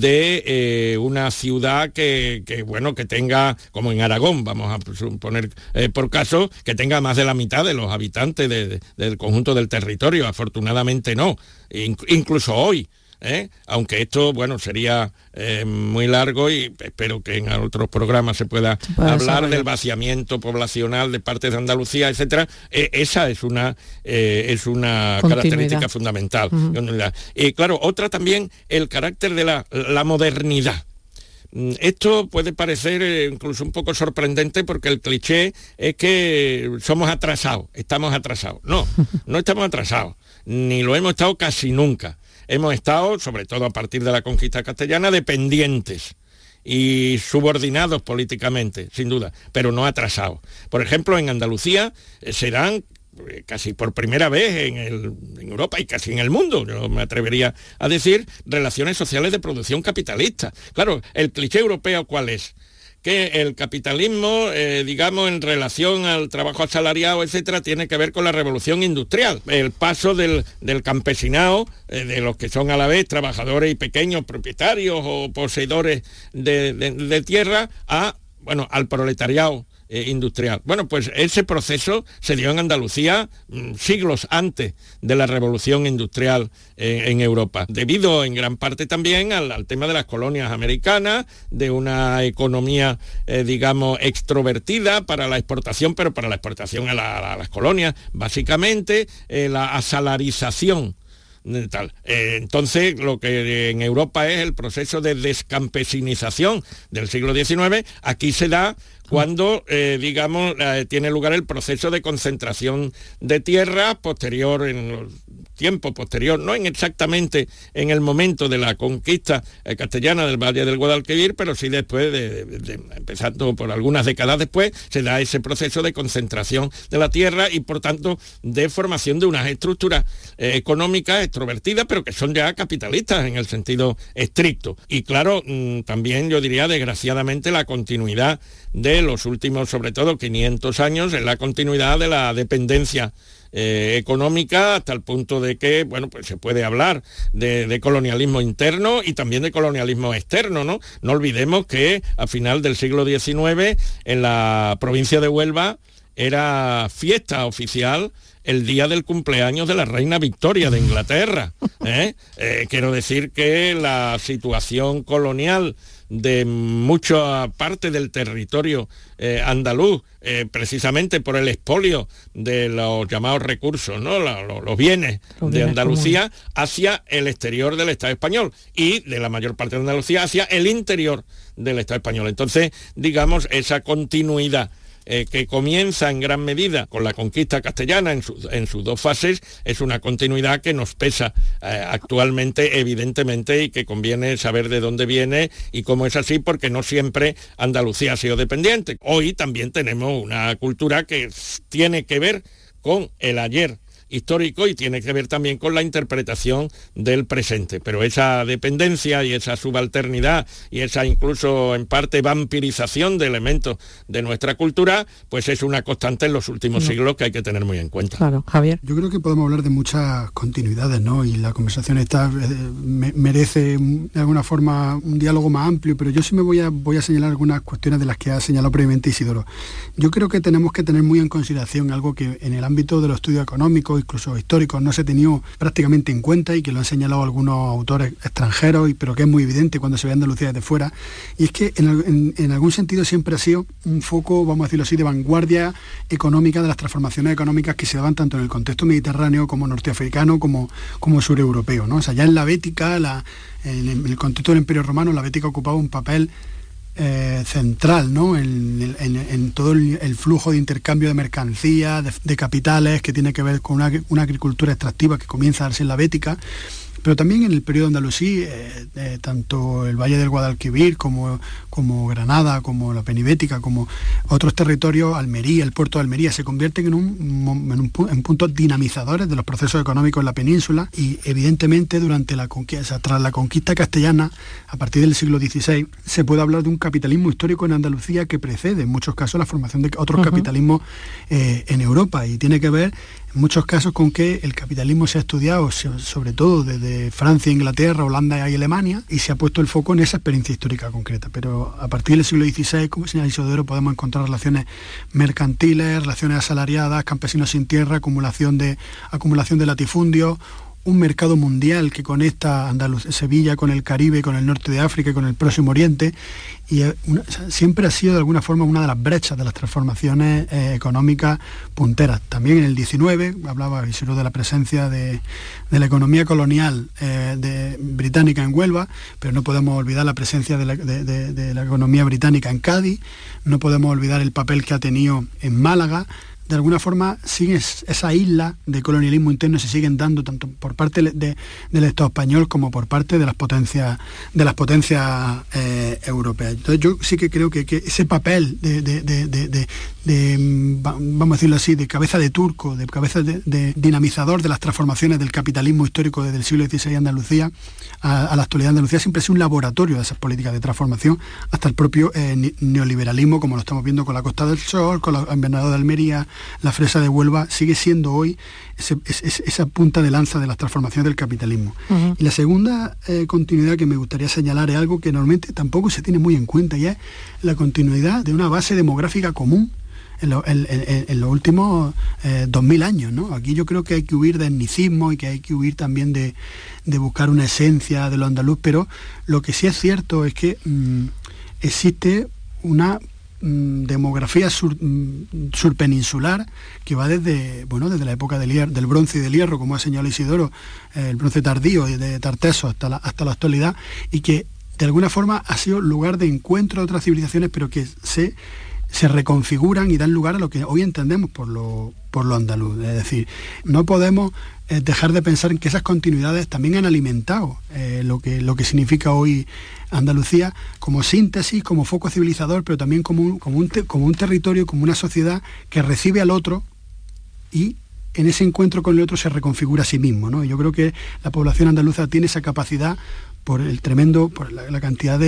de una ciudad que tenga, como en Aragón, vamos a suponer por caso, que tenga más de la mitad de los habitantes del conjunto del territorio. Afortunadamente no, incluso hoy. Aunque esto, bueno, sería muy largo y espero que en otros programas se pueda hablar del vaciamiento poblacional de partes de Andalucía, etcétera. Esa es una característica fundamental. Y claro, otra también, el carácter de la modernidad. Esto puede parecer incluso un poco sorprendente porque el cliché es que somos atrasados, estamos atrasados. No estamos atrasados, ni lo hemos estado casi nunca. Hemos estado, sobre todo a partir de la conquista castellana, dependientes y subordinados políticamente, sin duda, pero no atrasados. Por ejemplo, en Andalucía serán casi por primera vez en Europa y casi en el mundo, yo me atrevería a decir, relaciones sociales de producción capitalista. Claro, el cliché europeo, ¿cuál es? Que el capitalismo, en relación al trabajo asalariado, etcétera, tiene que ver con la revolución industrial. El paso del campesinado, de los que son a la vez trabajadores y pequeños propietarios o poseedores de tierra, al proletariado industrial. Bueno, pues ese proceso se dio en Andalucía siglos antes de la revolución industrial en Europa, debido en gran parte también al tema de las colonias americanas, de una economía, extrovertida para la exportación, pero para la exportación a las colonias, básicamente, la asalarización. Entonces, lo que en Europa es el proceso de descampesinización del siglo XIX, aquí se da cuando, tiene lugar el proceso de concentración de tierra posterior, en el tiempo posterior, no exactamente en el momento de la conquista castellana del Valle del Guadalquivir, pero sí después, empezando por algunas décadas después, se da ese proceso de concentración de la tierra y, por tanto, de formación de unas estructuras económicas extrovertidas, pero que son ya capitalistas en el sentido estricto. Y claro, también yo diría, desgraciadamente, la continuidad de los últimos, sobre todo, 500 años, en la continuidad de la dependencia económica, hasta el punto de que, pues se puede hablar de colonialismo interno y también de colonialismo externo, ¿no? No olvidemos que a final del siglo XIX, en la provincia de Huelva, era fiesta oficial el día del cumpleaños de la reina Victoria de Inglaterra. Quiero decir que la situación colonial de mucha parte del territorio andaluz, precisamente por el expolio de los llamados recursos, ¿no? los bienes de Andalucía hacia el exterior del Estado español y de la mayor parte de Andalucía hacia el interior del Estado español. Entonces, esa continuidad que comienza en gran medida con la conquista castellana en sus dos fases, es una continuidad que nos pesa actualmente, evidentemente, y que conviene saber de dónde viene y cómo es así, porque no siempre Andalucía ha sido dependiente. Hoy también tenemos una cultura que tiene que ver con el ayer histórico y tiene que ver también con la interpretación del presente, pero esa dependencia y esa subalternidad y esa incluso en parte vampirización de elementos de nuestra cultura, pues es una constante en los últimos siglos que hay que tener muy en cuenta. Claro, Javier. Yo creo que podemos hablar de muchas continuidades, ¿no? Y la conversación esta merece de alguna forma un diálogo más amplio, pero yo sí me voy a señalar algunas cuestiones de las que ha señalado previamente Isidoro. Yo creo que tenemos que tener muy en consideración algo que en el ámbito de los estudios económicos, incluso históricos, no se ha tenido prácticamente en cuenta y que lo han señalado algunos autores extranjeros, pero que es muy evidente cuando se ve Andalucía desde fuera, y es que en algún sentido siempre ha sido un foco, vamos a decirlo así, de vanguardia económica de las transformaciones económicas que se daban tanto en el contexto mediterráneo como norteafricano como sureuropeo, ¿no? O sea, ya en la Bética, en el contexto del Imperio Romano, la Bética ocupaba un papel central, ¿no? en todo el flujo de intercambio de mercancías, de capitales, que tiene que ver con una agricultura extractiva que comienza a darse en la Bética, pero también en el periodo andalusí, tanto el Valle del Guadalquivir como Granada, como la Penibética, como otros territorios, Almería, el puerto de Almería, se convierten en puntos dinamizadores de los procesos económicos en la península, y evidentemente tras la conquista castellana, a partir del siglo XVI, se puede hablar de un capitalismo histórico en Andalucía que precede en muchos casos la formación de otros capitalismos en Europa, y tiene que ver en muchos casos con que el capitalismo se ha estudiado sobre todo desde Francia, Inglaterra, Holanda y Alemania, y se ha puesto el foco en esa experiencia histórica concreta. Pero a partir del siglo XVI, como señala Isidoro, podemos encontrar relaciones mercantiles, relaciones asalariadas, campesinos sin tierra, acumulación de latifundios, un mercado mundial que conecta Sevilla con el Caribe, con el norte de África y con el Próximo Oriente, y siempre ha sido de alguna forma una de las brechas de las transformaciones económicas punteras. También en el XIX, hablaba Isidoro de la presencia de la economía colonial británica en Huelva, pero no podemos olvidar la presencia de la economía británica en Cádiz, no podemos olvidar el papel que ha tenido en Málaga. De alguna forma siguen esa isla de colonialismo interno, se siguen dando tanto por parte del Estado español como por parte de las potencias europeas. Entonces yo sí que creo que ese papel de vamos a decirlo así, de cabeza de turco, de cabeza de dinamizador de las transformaciones del capitalismo histórico desde el siglo XVI Andalucía a la actualidad Andalucía, siempre ha sido un laboratorio de esas políticas de transformación, hasta el propio neoliberalismo, como lo estamos viendo con la Costa del Sol, con los Invernaderos de Almería, la Fresa de Huelva, sigue siendo hoy esa punta de lanza de las transformaciones del capitalismo. Y la segunda continuidad que me gustaría señalar es algo que normalmente tampoco se tiene muy en cuenta, y es la continuidad de una base demográfica común en los últimos 2000 años, ¿no? Aquí yo creo que hay que huir de etnicismo y que hay que huir también de buscar una esencia de lo andaluz, pero lo que sí es cierto es que existe una demografía surpeninsular que va desde la época del bronce y del hierro, como ha señalado Isidoro, el bronce tardío de Tarteso hasta la actualidad, y que de alguna forma ha sido lugar de encuentro de otras civilizaciones, pero que se reconfiguran y dan lugar a lo que hoy entendemos por lo andaluz. Es decir, no podemos dejar de pensar en que esas continuidades también han alimentado lo que significa hoy Andalucía como síntesis, como foco civilizador, pero también como un territorio, como una sociedad que recibe al otro y en ese encuentro con el otro se reconfigura a sí mismo, ¿no? Yo creo que la población andaluza tiene esa capacidad por la cantidad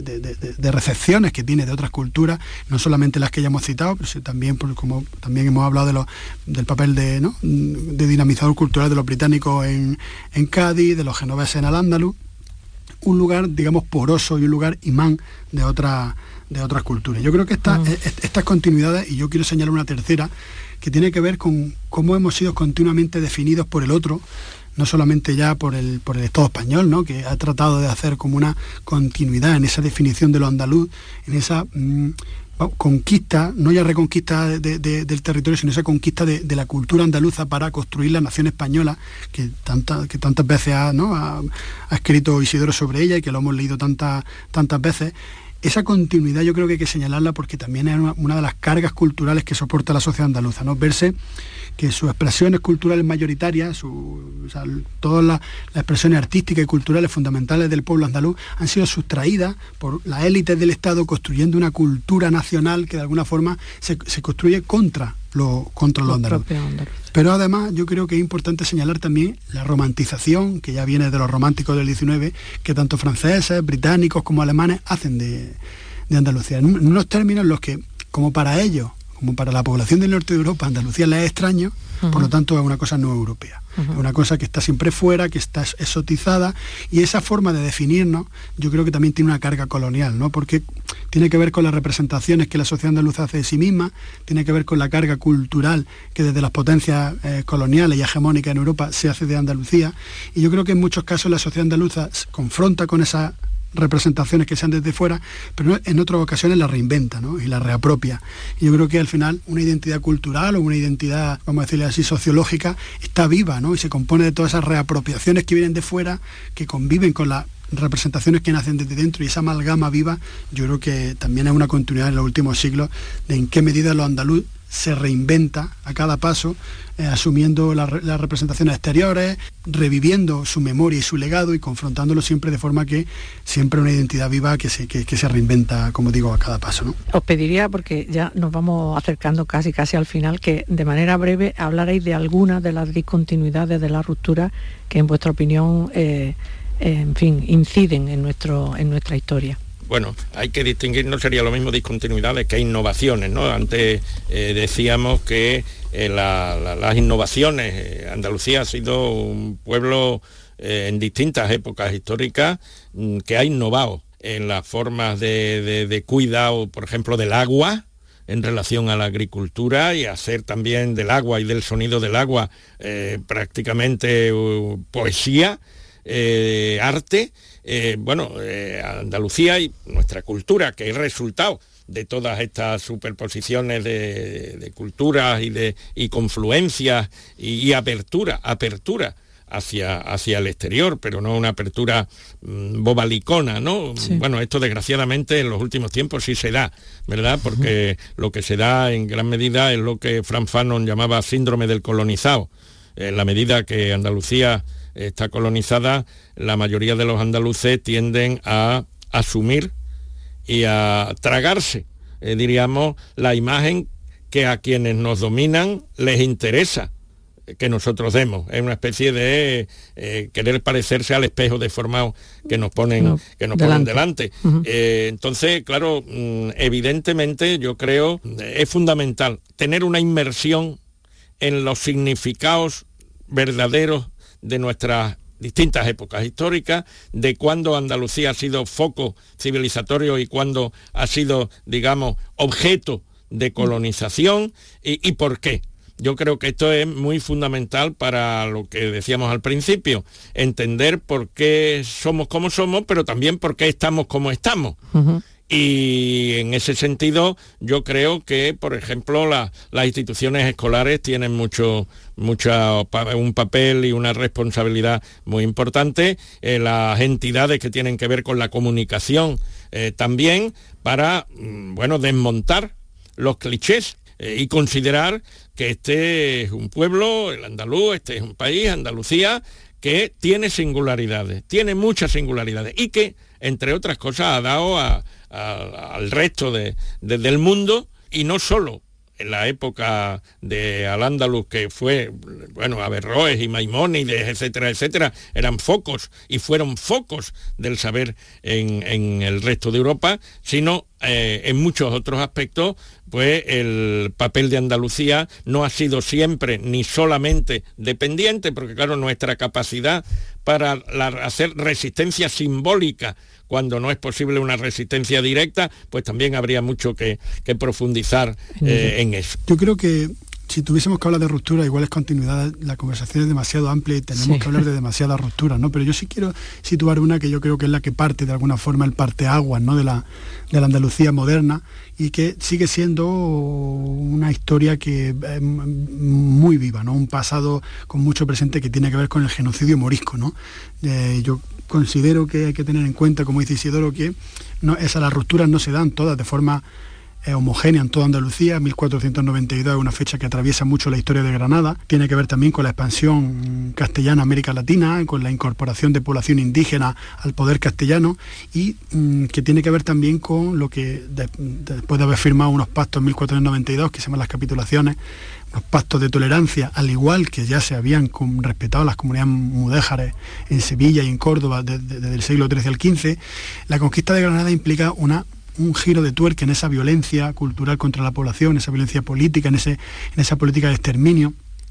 de recepciones que tiene de otras culturas, no solamente las que ya hemos citado, pero también, como también hemos hablado del papel de dinamizador cultural de los británicos en Cádiz, de los genoveses en Al-Ándalus, un lugar, digamos, poroso y un lugar imán de otras culturas. Yo creo que estas continuidades, y yo quiero señalar una tercera, que tiene que ver con cómo hemos sido continuamente definidos por el otro, no solamente ya por el Estado español, ¿no?, que ha tratado de hacer como una continuidad en esa definición de lo andaluz, en esa conquista, no ya reconquista del territorio, sino esa conquista de la cultura andaluza para construir la nación española, que tantas veces ha escrito Isidoro sobre ella y que lo hemos leído tantas veces. Esa continuidad yo creo que hay que señalarla porque también es una de las cargas culturales que soporta la sociedad andaluza, ¿no? Verse que sus expresiones culturales mayoritarias, todas las expresiones artísticas y culturales fundamentales del pueblo andaluz han sido sustraídas por las élites del Estado, construyendo una cultura nacional que de alguna forma se construye contra lo andaluz. Pero además yo creo que es importante señalar también la romantización, que ya viene de los románticos del XIX, que tanto franceses, británicos como alemanes hacen de Andalucía. En unos términos en los que, como para ellos, como para la población del norte de Europa, Andalucía les es extraño, por lo tanto es una cosa no europea. Es una cosa que está siempre fuera, que está exotizada, y esa forma de definirnos yo creo que también tiene una carga colonial, ¿no? Porque tiene que ver con las representaciones que la sociedad andaluza hace de sí misma, tiene que ver con la carga cultural que desde las potencias coloniales y hegemónicas en Europa se hace de Andalucía, y yo creo que en muchos casos la sociedad andaluza se confronta con esa representaciones que sean desde fuera, pero en otras ocasiones la reinventa, ¿no?, y la reapropia. Y yo creo que al final una identidad cultural o una identidad, vamos a decirle así, sociológica, está viva, ¿no?, y se compone de todas esas reapropiaciones que vienen de fuera, que conviven con la representaciones que nacen desde dentro y esa amalgama viva, yo creo que también es una continuidad en los últimos siglos de en qué medida lo andaluz se reinventa a cada paso, asumiendo las representaciones exteriores, reviviendo su memoria y su legado y confrontándolo siempre de forma que siempre una identidad viva que se reinventa, como digo, a cada paso, ¿no? Os pediría, porque ya nos vamos acercando casi al final, que de manera breve hablarais de algunas de las discontinuidades de la ruptura que en vuestra opinión, en fin, inciden en nuestra historia. Bueno, hay que distinguir, no sería lo mismo discontinuidades que innovaciones, ¿no? Antes decíamos que las innovaciones, Andalucía ha sido un pueblo en distintas épocas históricas que ha innovado en las formas de cuidado, por ejemplo, del agua, en relación a la agricultura, y hacer también del agua y del sonido del agua prácticamente poesía, arte. Andalucía y nuestra cultura, que es resultado de todas estas superposiciones de culturas y confluencias y apertura hacia el exterior, pero no una apertura bobalicona, ¿no? Sí. Bueno, esto desgraciadamente en los últimos tiempos sí se da, ¿verdad? Porque lo que se da en gran medida es lo que Frank Fanon llamaba síndrome del colonizado. En la medida que Andalucía está colonizada, la mayoría de los andaluces tienden a asumir y a tragarse, diríamos, la imagen que a quienes nos dominan les interesa que nosotros demos. Es una especie de querer parecerse al espejo deformado que nos ponen delante. Uh-huh. Entonces, claro, evidentemente yo creo es fundamental tener una inmersión en los significados verdaderos de nuestras distintas épocas históricas, de cuándo Andalucía ha sido foco civilizatorio y cuándo ha sido, digamos, objeto de colonización y por qué. Yo creo que esto es muy fundamental para lo que decíamos al principio, entender por qué somos como somos, pero también por qué estamos como estamos. Uh-huh. Y en ese sentido yo creo que, por ejemplo, las instituciones escolares tienen un papel y una responsabilidad muy importante, las entidades que tienen que ver con la comunicación también, para desmontar los clichés y considerar que este es un pueblo, el andaluz, este es un país, Andalucía, que tiene singularidades, tiene muchas singularidades y que, entre otras cosas, ha dado al resto del mundo, y no solo en la época de Al-Ándalus, que fue, Averroes y Maimónides, etcétera, etcétera, eran focos y fueron focos del saber en el resto de Europa, sino en muchos otros aspectos, pues el papel de Andalucía no ha sido siempre ni solamente dependiente, porque claro, nuestra capacidad para hacer resistencia simbólica, cuando no es posible una resistencia directa, pues también habría mucho que profundizar en eso. Yo creo que si tuviésemos que hablar de ruptura, igual es continuidad, la conversación es demasiado amplia y tenemos que hablar de demasiadas rupturas, ¿no? Pero yo sí quiero situar una que yo creo que es la que parte de alguna forma el parteaguas, ¿no?, de la Andalucía moderna, y que sigue siendo una historia que es muy viva, ¿no? Un pasado con mucho presente que tiene que ver con el genocidio morisco, ¿no? Yo considero que hay que tener en cuenta, como dice Isidoro, que las rupturas no se dan todas de forma homogénea en toda Andalucía. 1492 es una fecha que atraviesa mucho la historia de Granada, tiene que ver también con la expansión castellana a América Latina, con la incorporación de población indígena al poder castellano, y que tiene que ver también con lo que después de haber firmado unos pactos en 1492 que se llaman las capitulaciones, los pactos de tolerancia, al igual que ya se habían respetado las comunidades mudéjares en Sevilla y en Córdoba desde el siglo XIII al XV, la conquista de Granada implica un giro de tuerca en esa violencia cultural contra la población, en esa violencia política, en esa política de exterminio,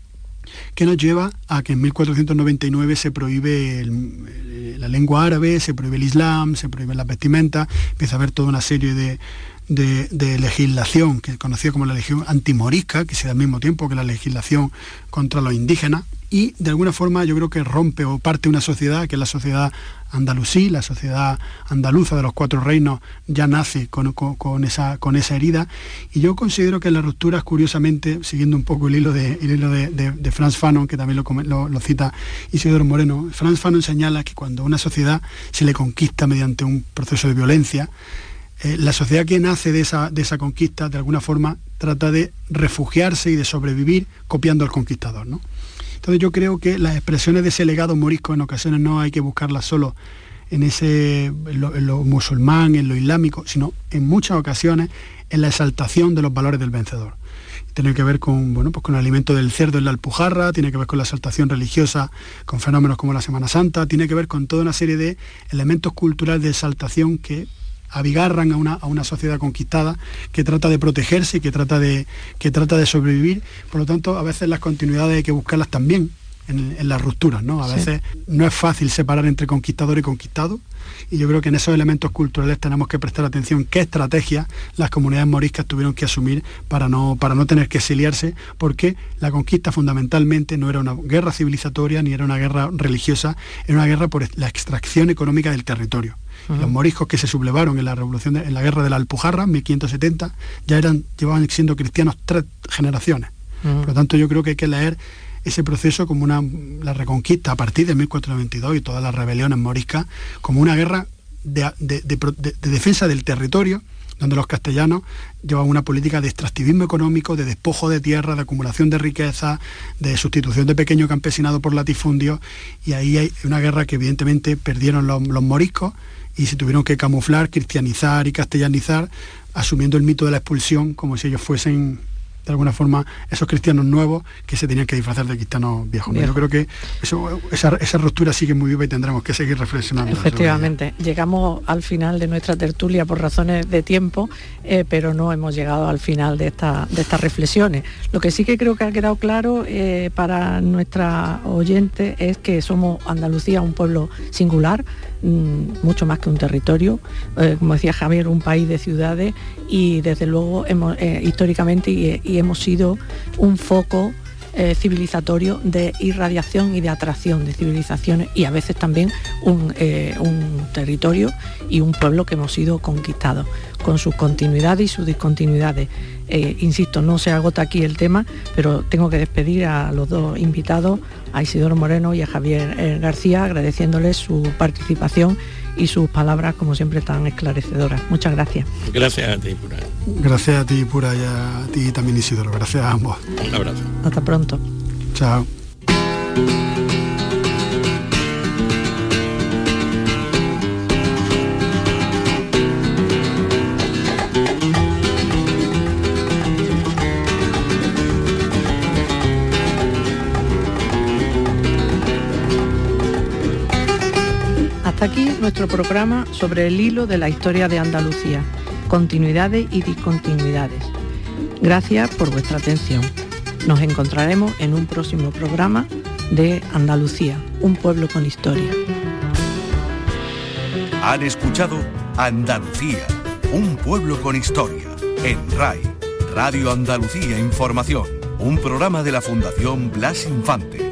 que nos lleva a que en 1499 se prohíbe la lengua árabe, se prohíbe el Islam, se prohíben las vestimentas, empieza a haber toda una serie de de legislación, que conocía como la legislación antimorisca, que se da al mismo tiempo que la legislación contra los indígenas, y de alguna forma yo creo que rompe o parte una sociedad, que es la sociedad andalusí, la sociedad andaluza de los 4 reinos, ya nace con esa herida, y yo considero que las rupturas, curiosamente, siguiendo un poco el hilo de Frantz Fanon, que también lo cita Isidoro Moreno, Frantz Fanon señala que cuando una sociedad se le conquista mediante un proceso de violencia, la sociedad que nace de esa conquista, de alguna forma, trata de refugiarse y de sobrevivir copiando al conquistador, ¿no? Entonces yo creo que las expresiones de ese legado morisco en ocasiones no hay que buscarlas solo en lo musulmán, en lo islámico, sino en muchas ocasiones en la exaltación de los valores del vencedor. Tiene que ver con el alimento del cerdo en la Alpujarra, tiene que ver con la exaltación religiosa, con fenómenos como la Semana Santa, tiene que ver con toda una serie de elementos culturales de exaltación que abigarran a una sociedad conquistada, que trata de protegerse y que trata de sobrevivir. Por lo tanto, a veces las continuidades hay que buscarlas también en las rupturas, ¿no? A veces no es fácil separar entre conquistador y conquistado, y yo creo que en esos elementos culturales tenemos que prestar atención qué estrategias las comunidades moriscas tuvieron que asumir para no tener que exiliarse, porque la conquista fundamentalmente no era una guerra civilizatoria ni era una guerra religiosa, era una guerra por la extracción económica del territorio. Los moriscos que se sublevaron en la guerra de la Alpujarra, en 1570, llevaban siendo cristianos 3 generaciones. Por lo tanto, yo creo que hay que leer ese proceso como la reconquista a partir de 1492 y todas las rebeliones moriscas como una guerra de defensa del territorio, donde los castellanos llevaban una política de extractivismo económico, de despojo de tierra, de acumulación de riqueza, de sustitución de pequeño campesinado por latifundios, y ahí hay una guerra que evidentemente perdieron los moriscos y se tuvieron que camuflar, cristianizar y castellanizar, asumiendo el mito de la expulsión como si ellos fuesen de alguna forma esos cristianos nuevos que se tenían que disfrazar de cristianos viejos, ¿no? Yo creo que esa ruptura sigue muy viva y tendremos que seguir reflexionando. Efectivamente, llegamos al final de nuestra tertulia por razones de tiempo, pero no hemos llegado al final de estas reflexiones. Lo que sí que creo que ha quedado claro para nuestra oyente es que somos Andalucía, un pueblo singular, mucho más que un territorio, como decía Javier, un país de ciudades, y desde luego históricamente y hemos sido un foco civilizatorio de irradiación y de atracción de civilizaciones, y a veces también un territorio y un pueblo que hemos sido conquistados, con sus continuidades y sus discontinuidades. Insisto, no se agota aquí el tema, pero tengo que despedir a los 2 invitados, a Isidoro Moreno y a Javier García, agradeciéndoles su participación y sus palabras, como siempre, tan esclarecedoras. Muchas gracias. Gracias a ti, Pura. Gracias a ti, Pura, y a ti también, Isidoro. Gracias a ambos. Un abrazo. Hasta pronto. Chao. Hasta aquí nuestro programa sobre el hilo de la historia de Andalucía, continuidades y discontinuidades. Gracias por vuestra atención. Nos encontraremos en un próximo programa de Andalucía, un pueblo con historia. Han escuchado Andalucía, un pueblo con historia, en RAI, Radio Andalucía Información, un programa de la Fundación Blas Infante.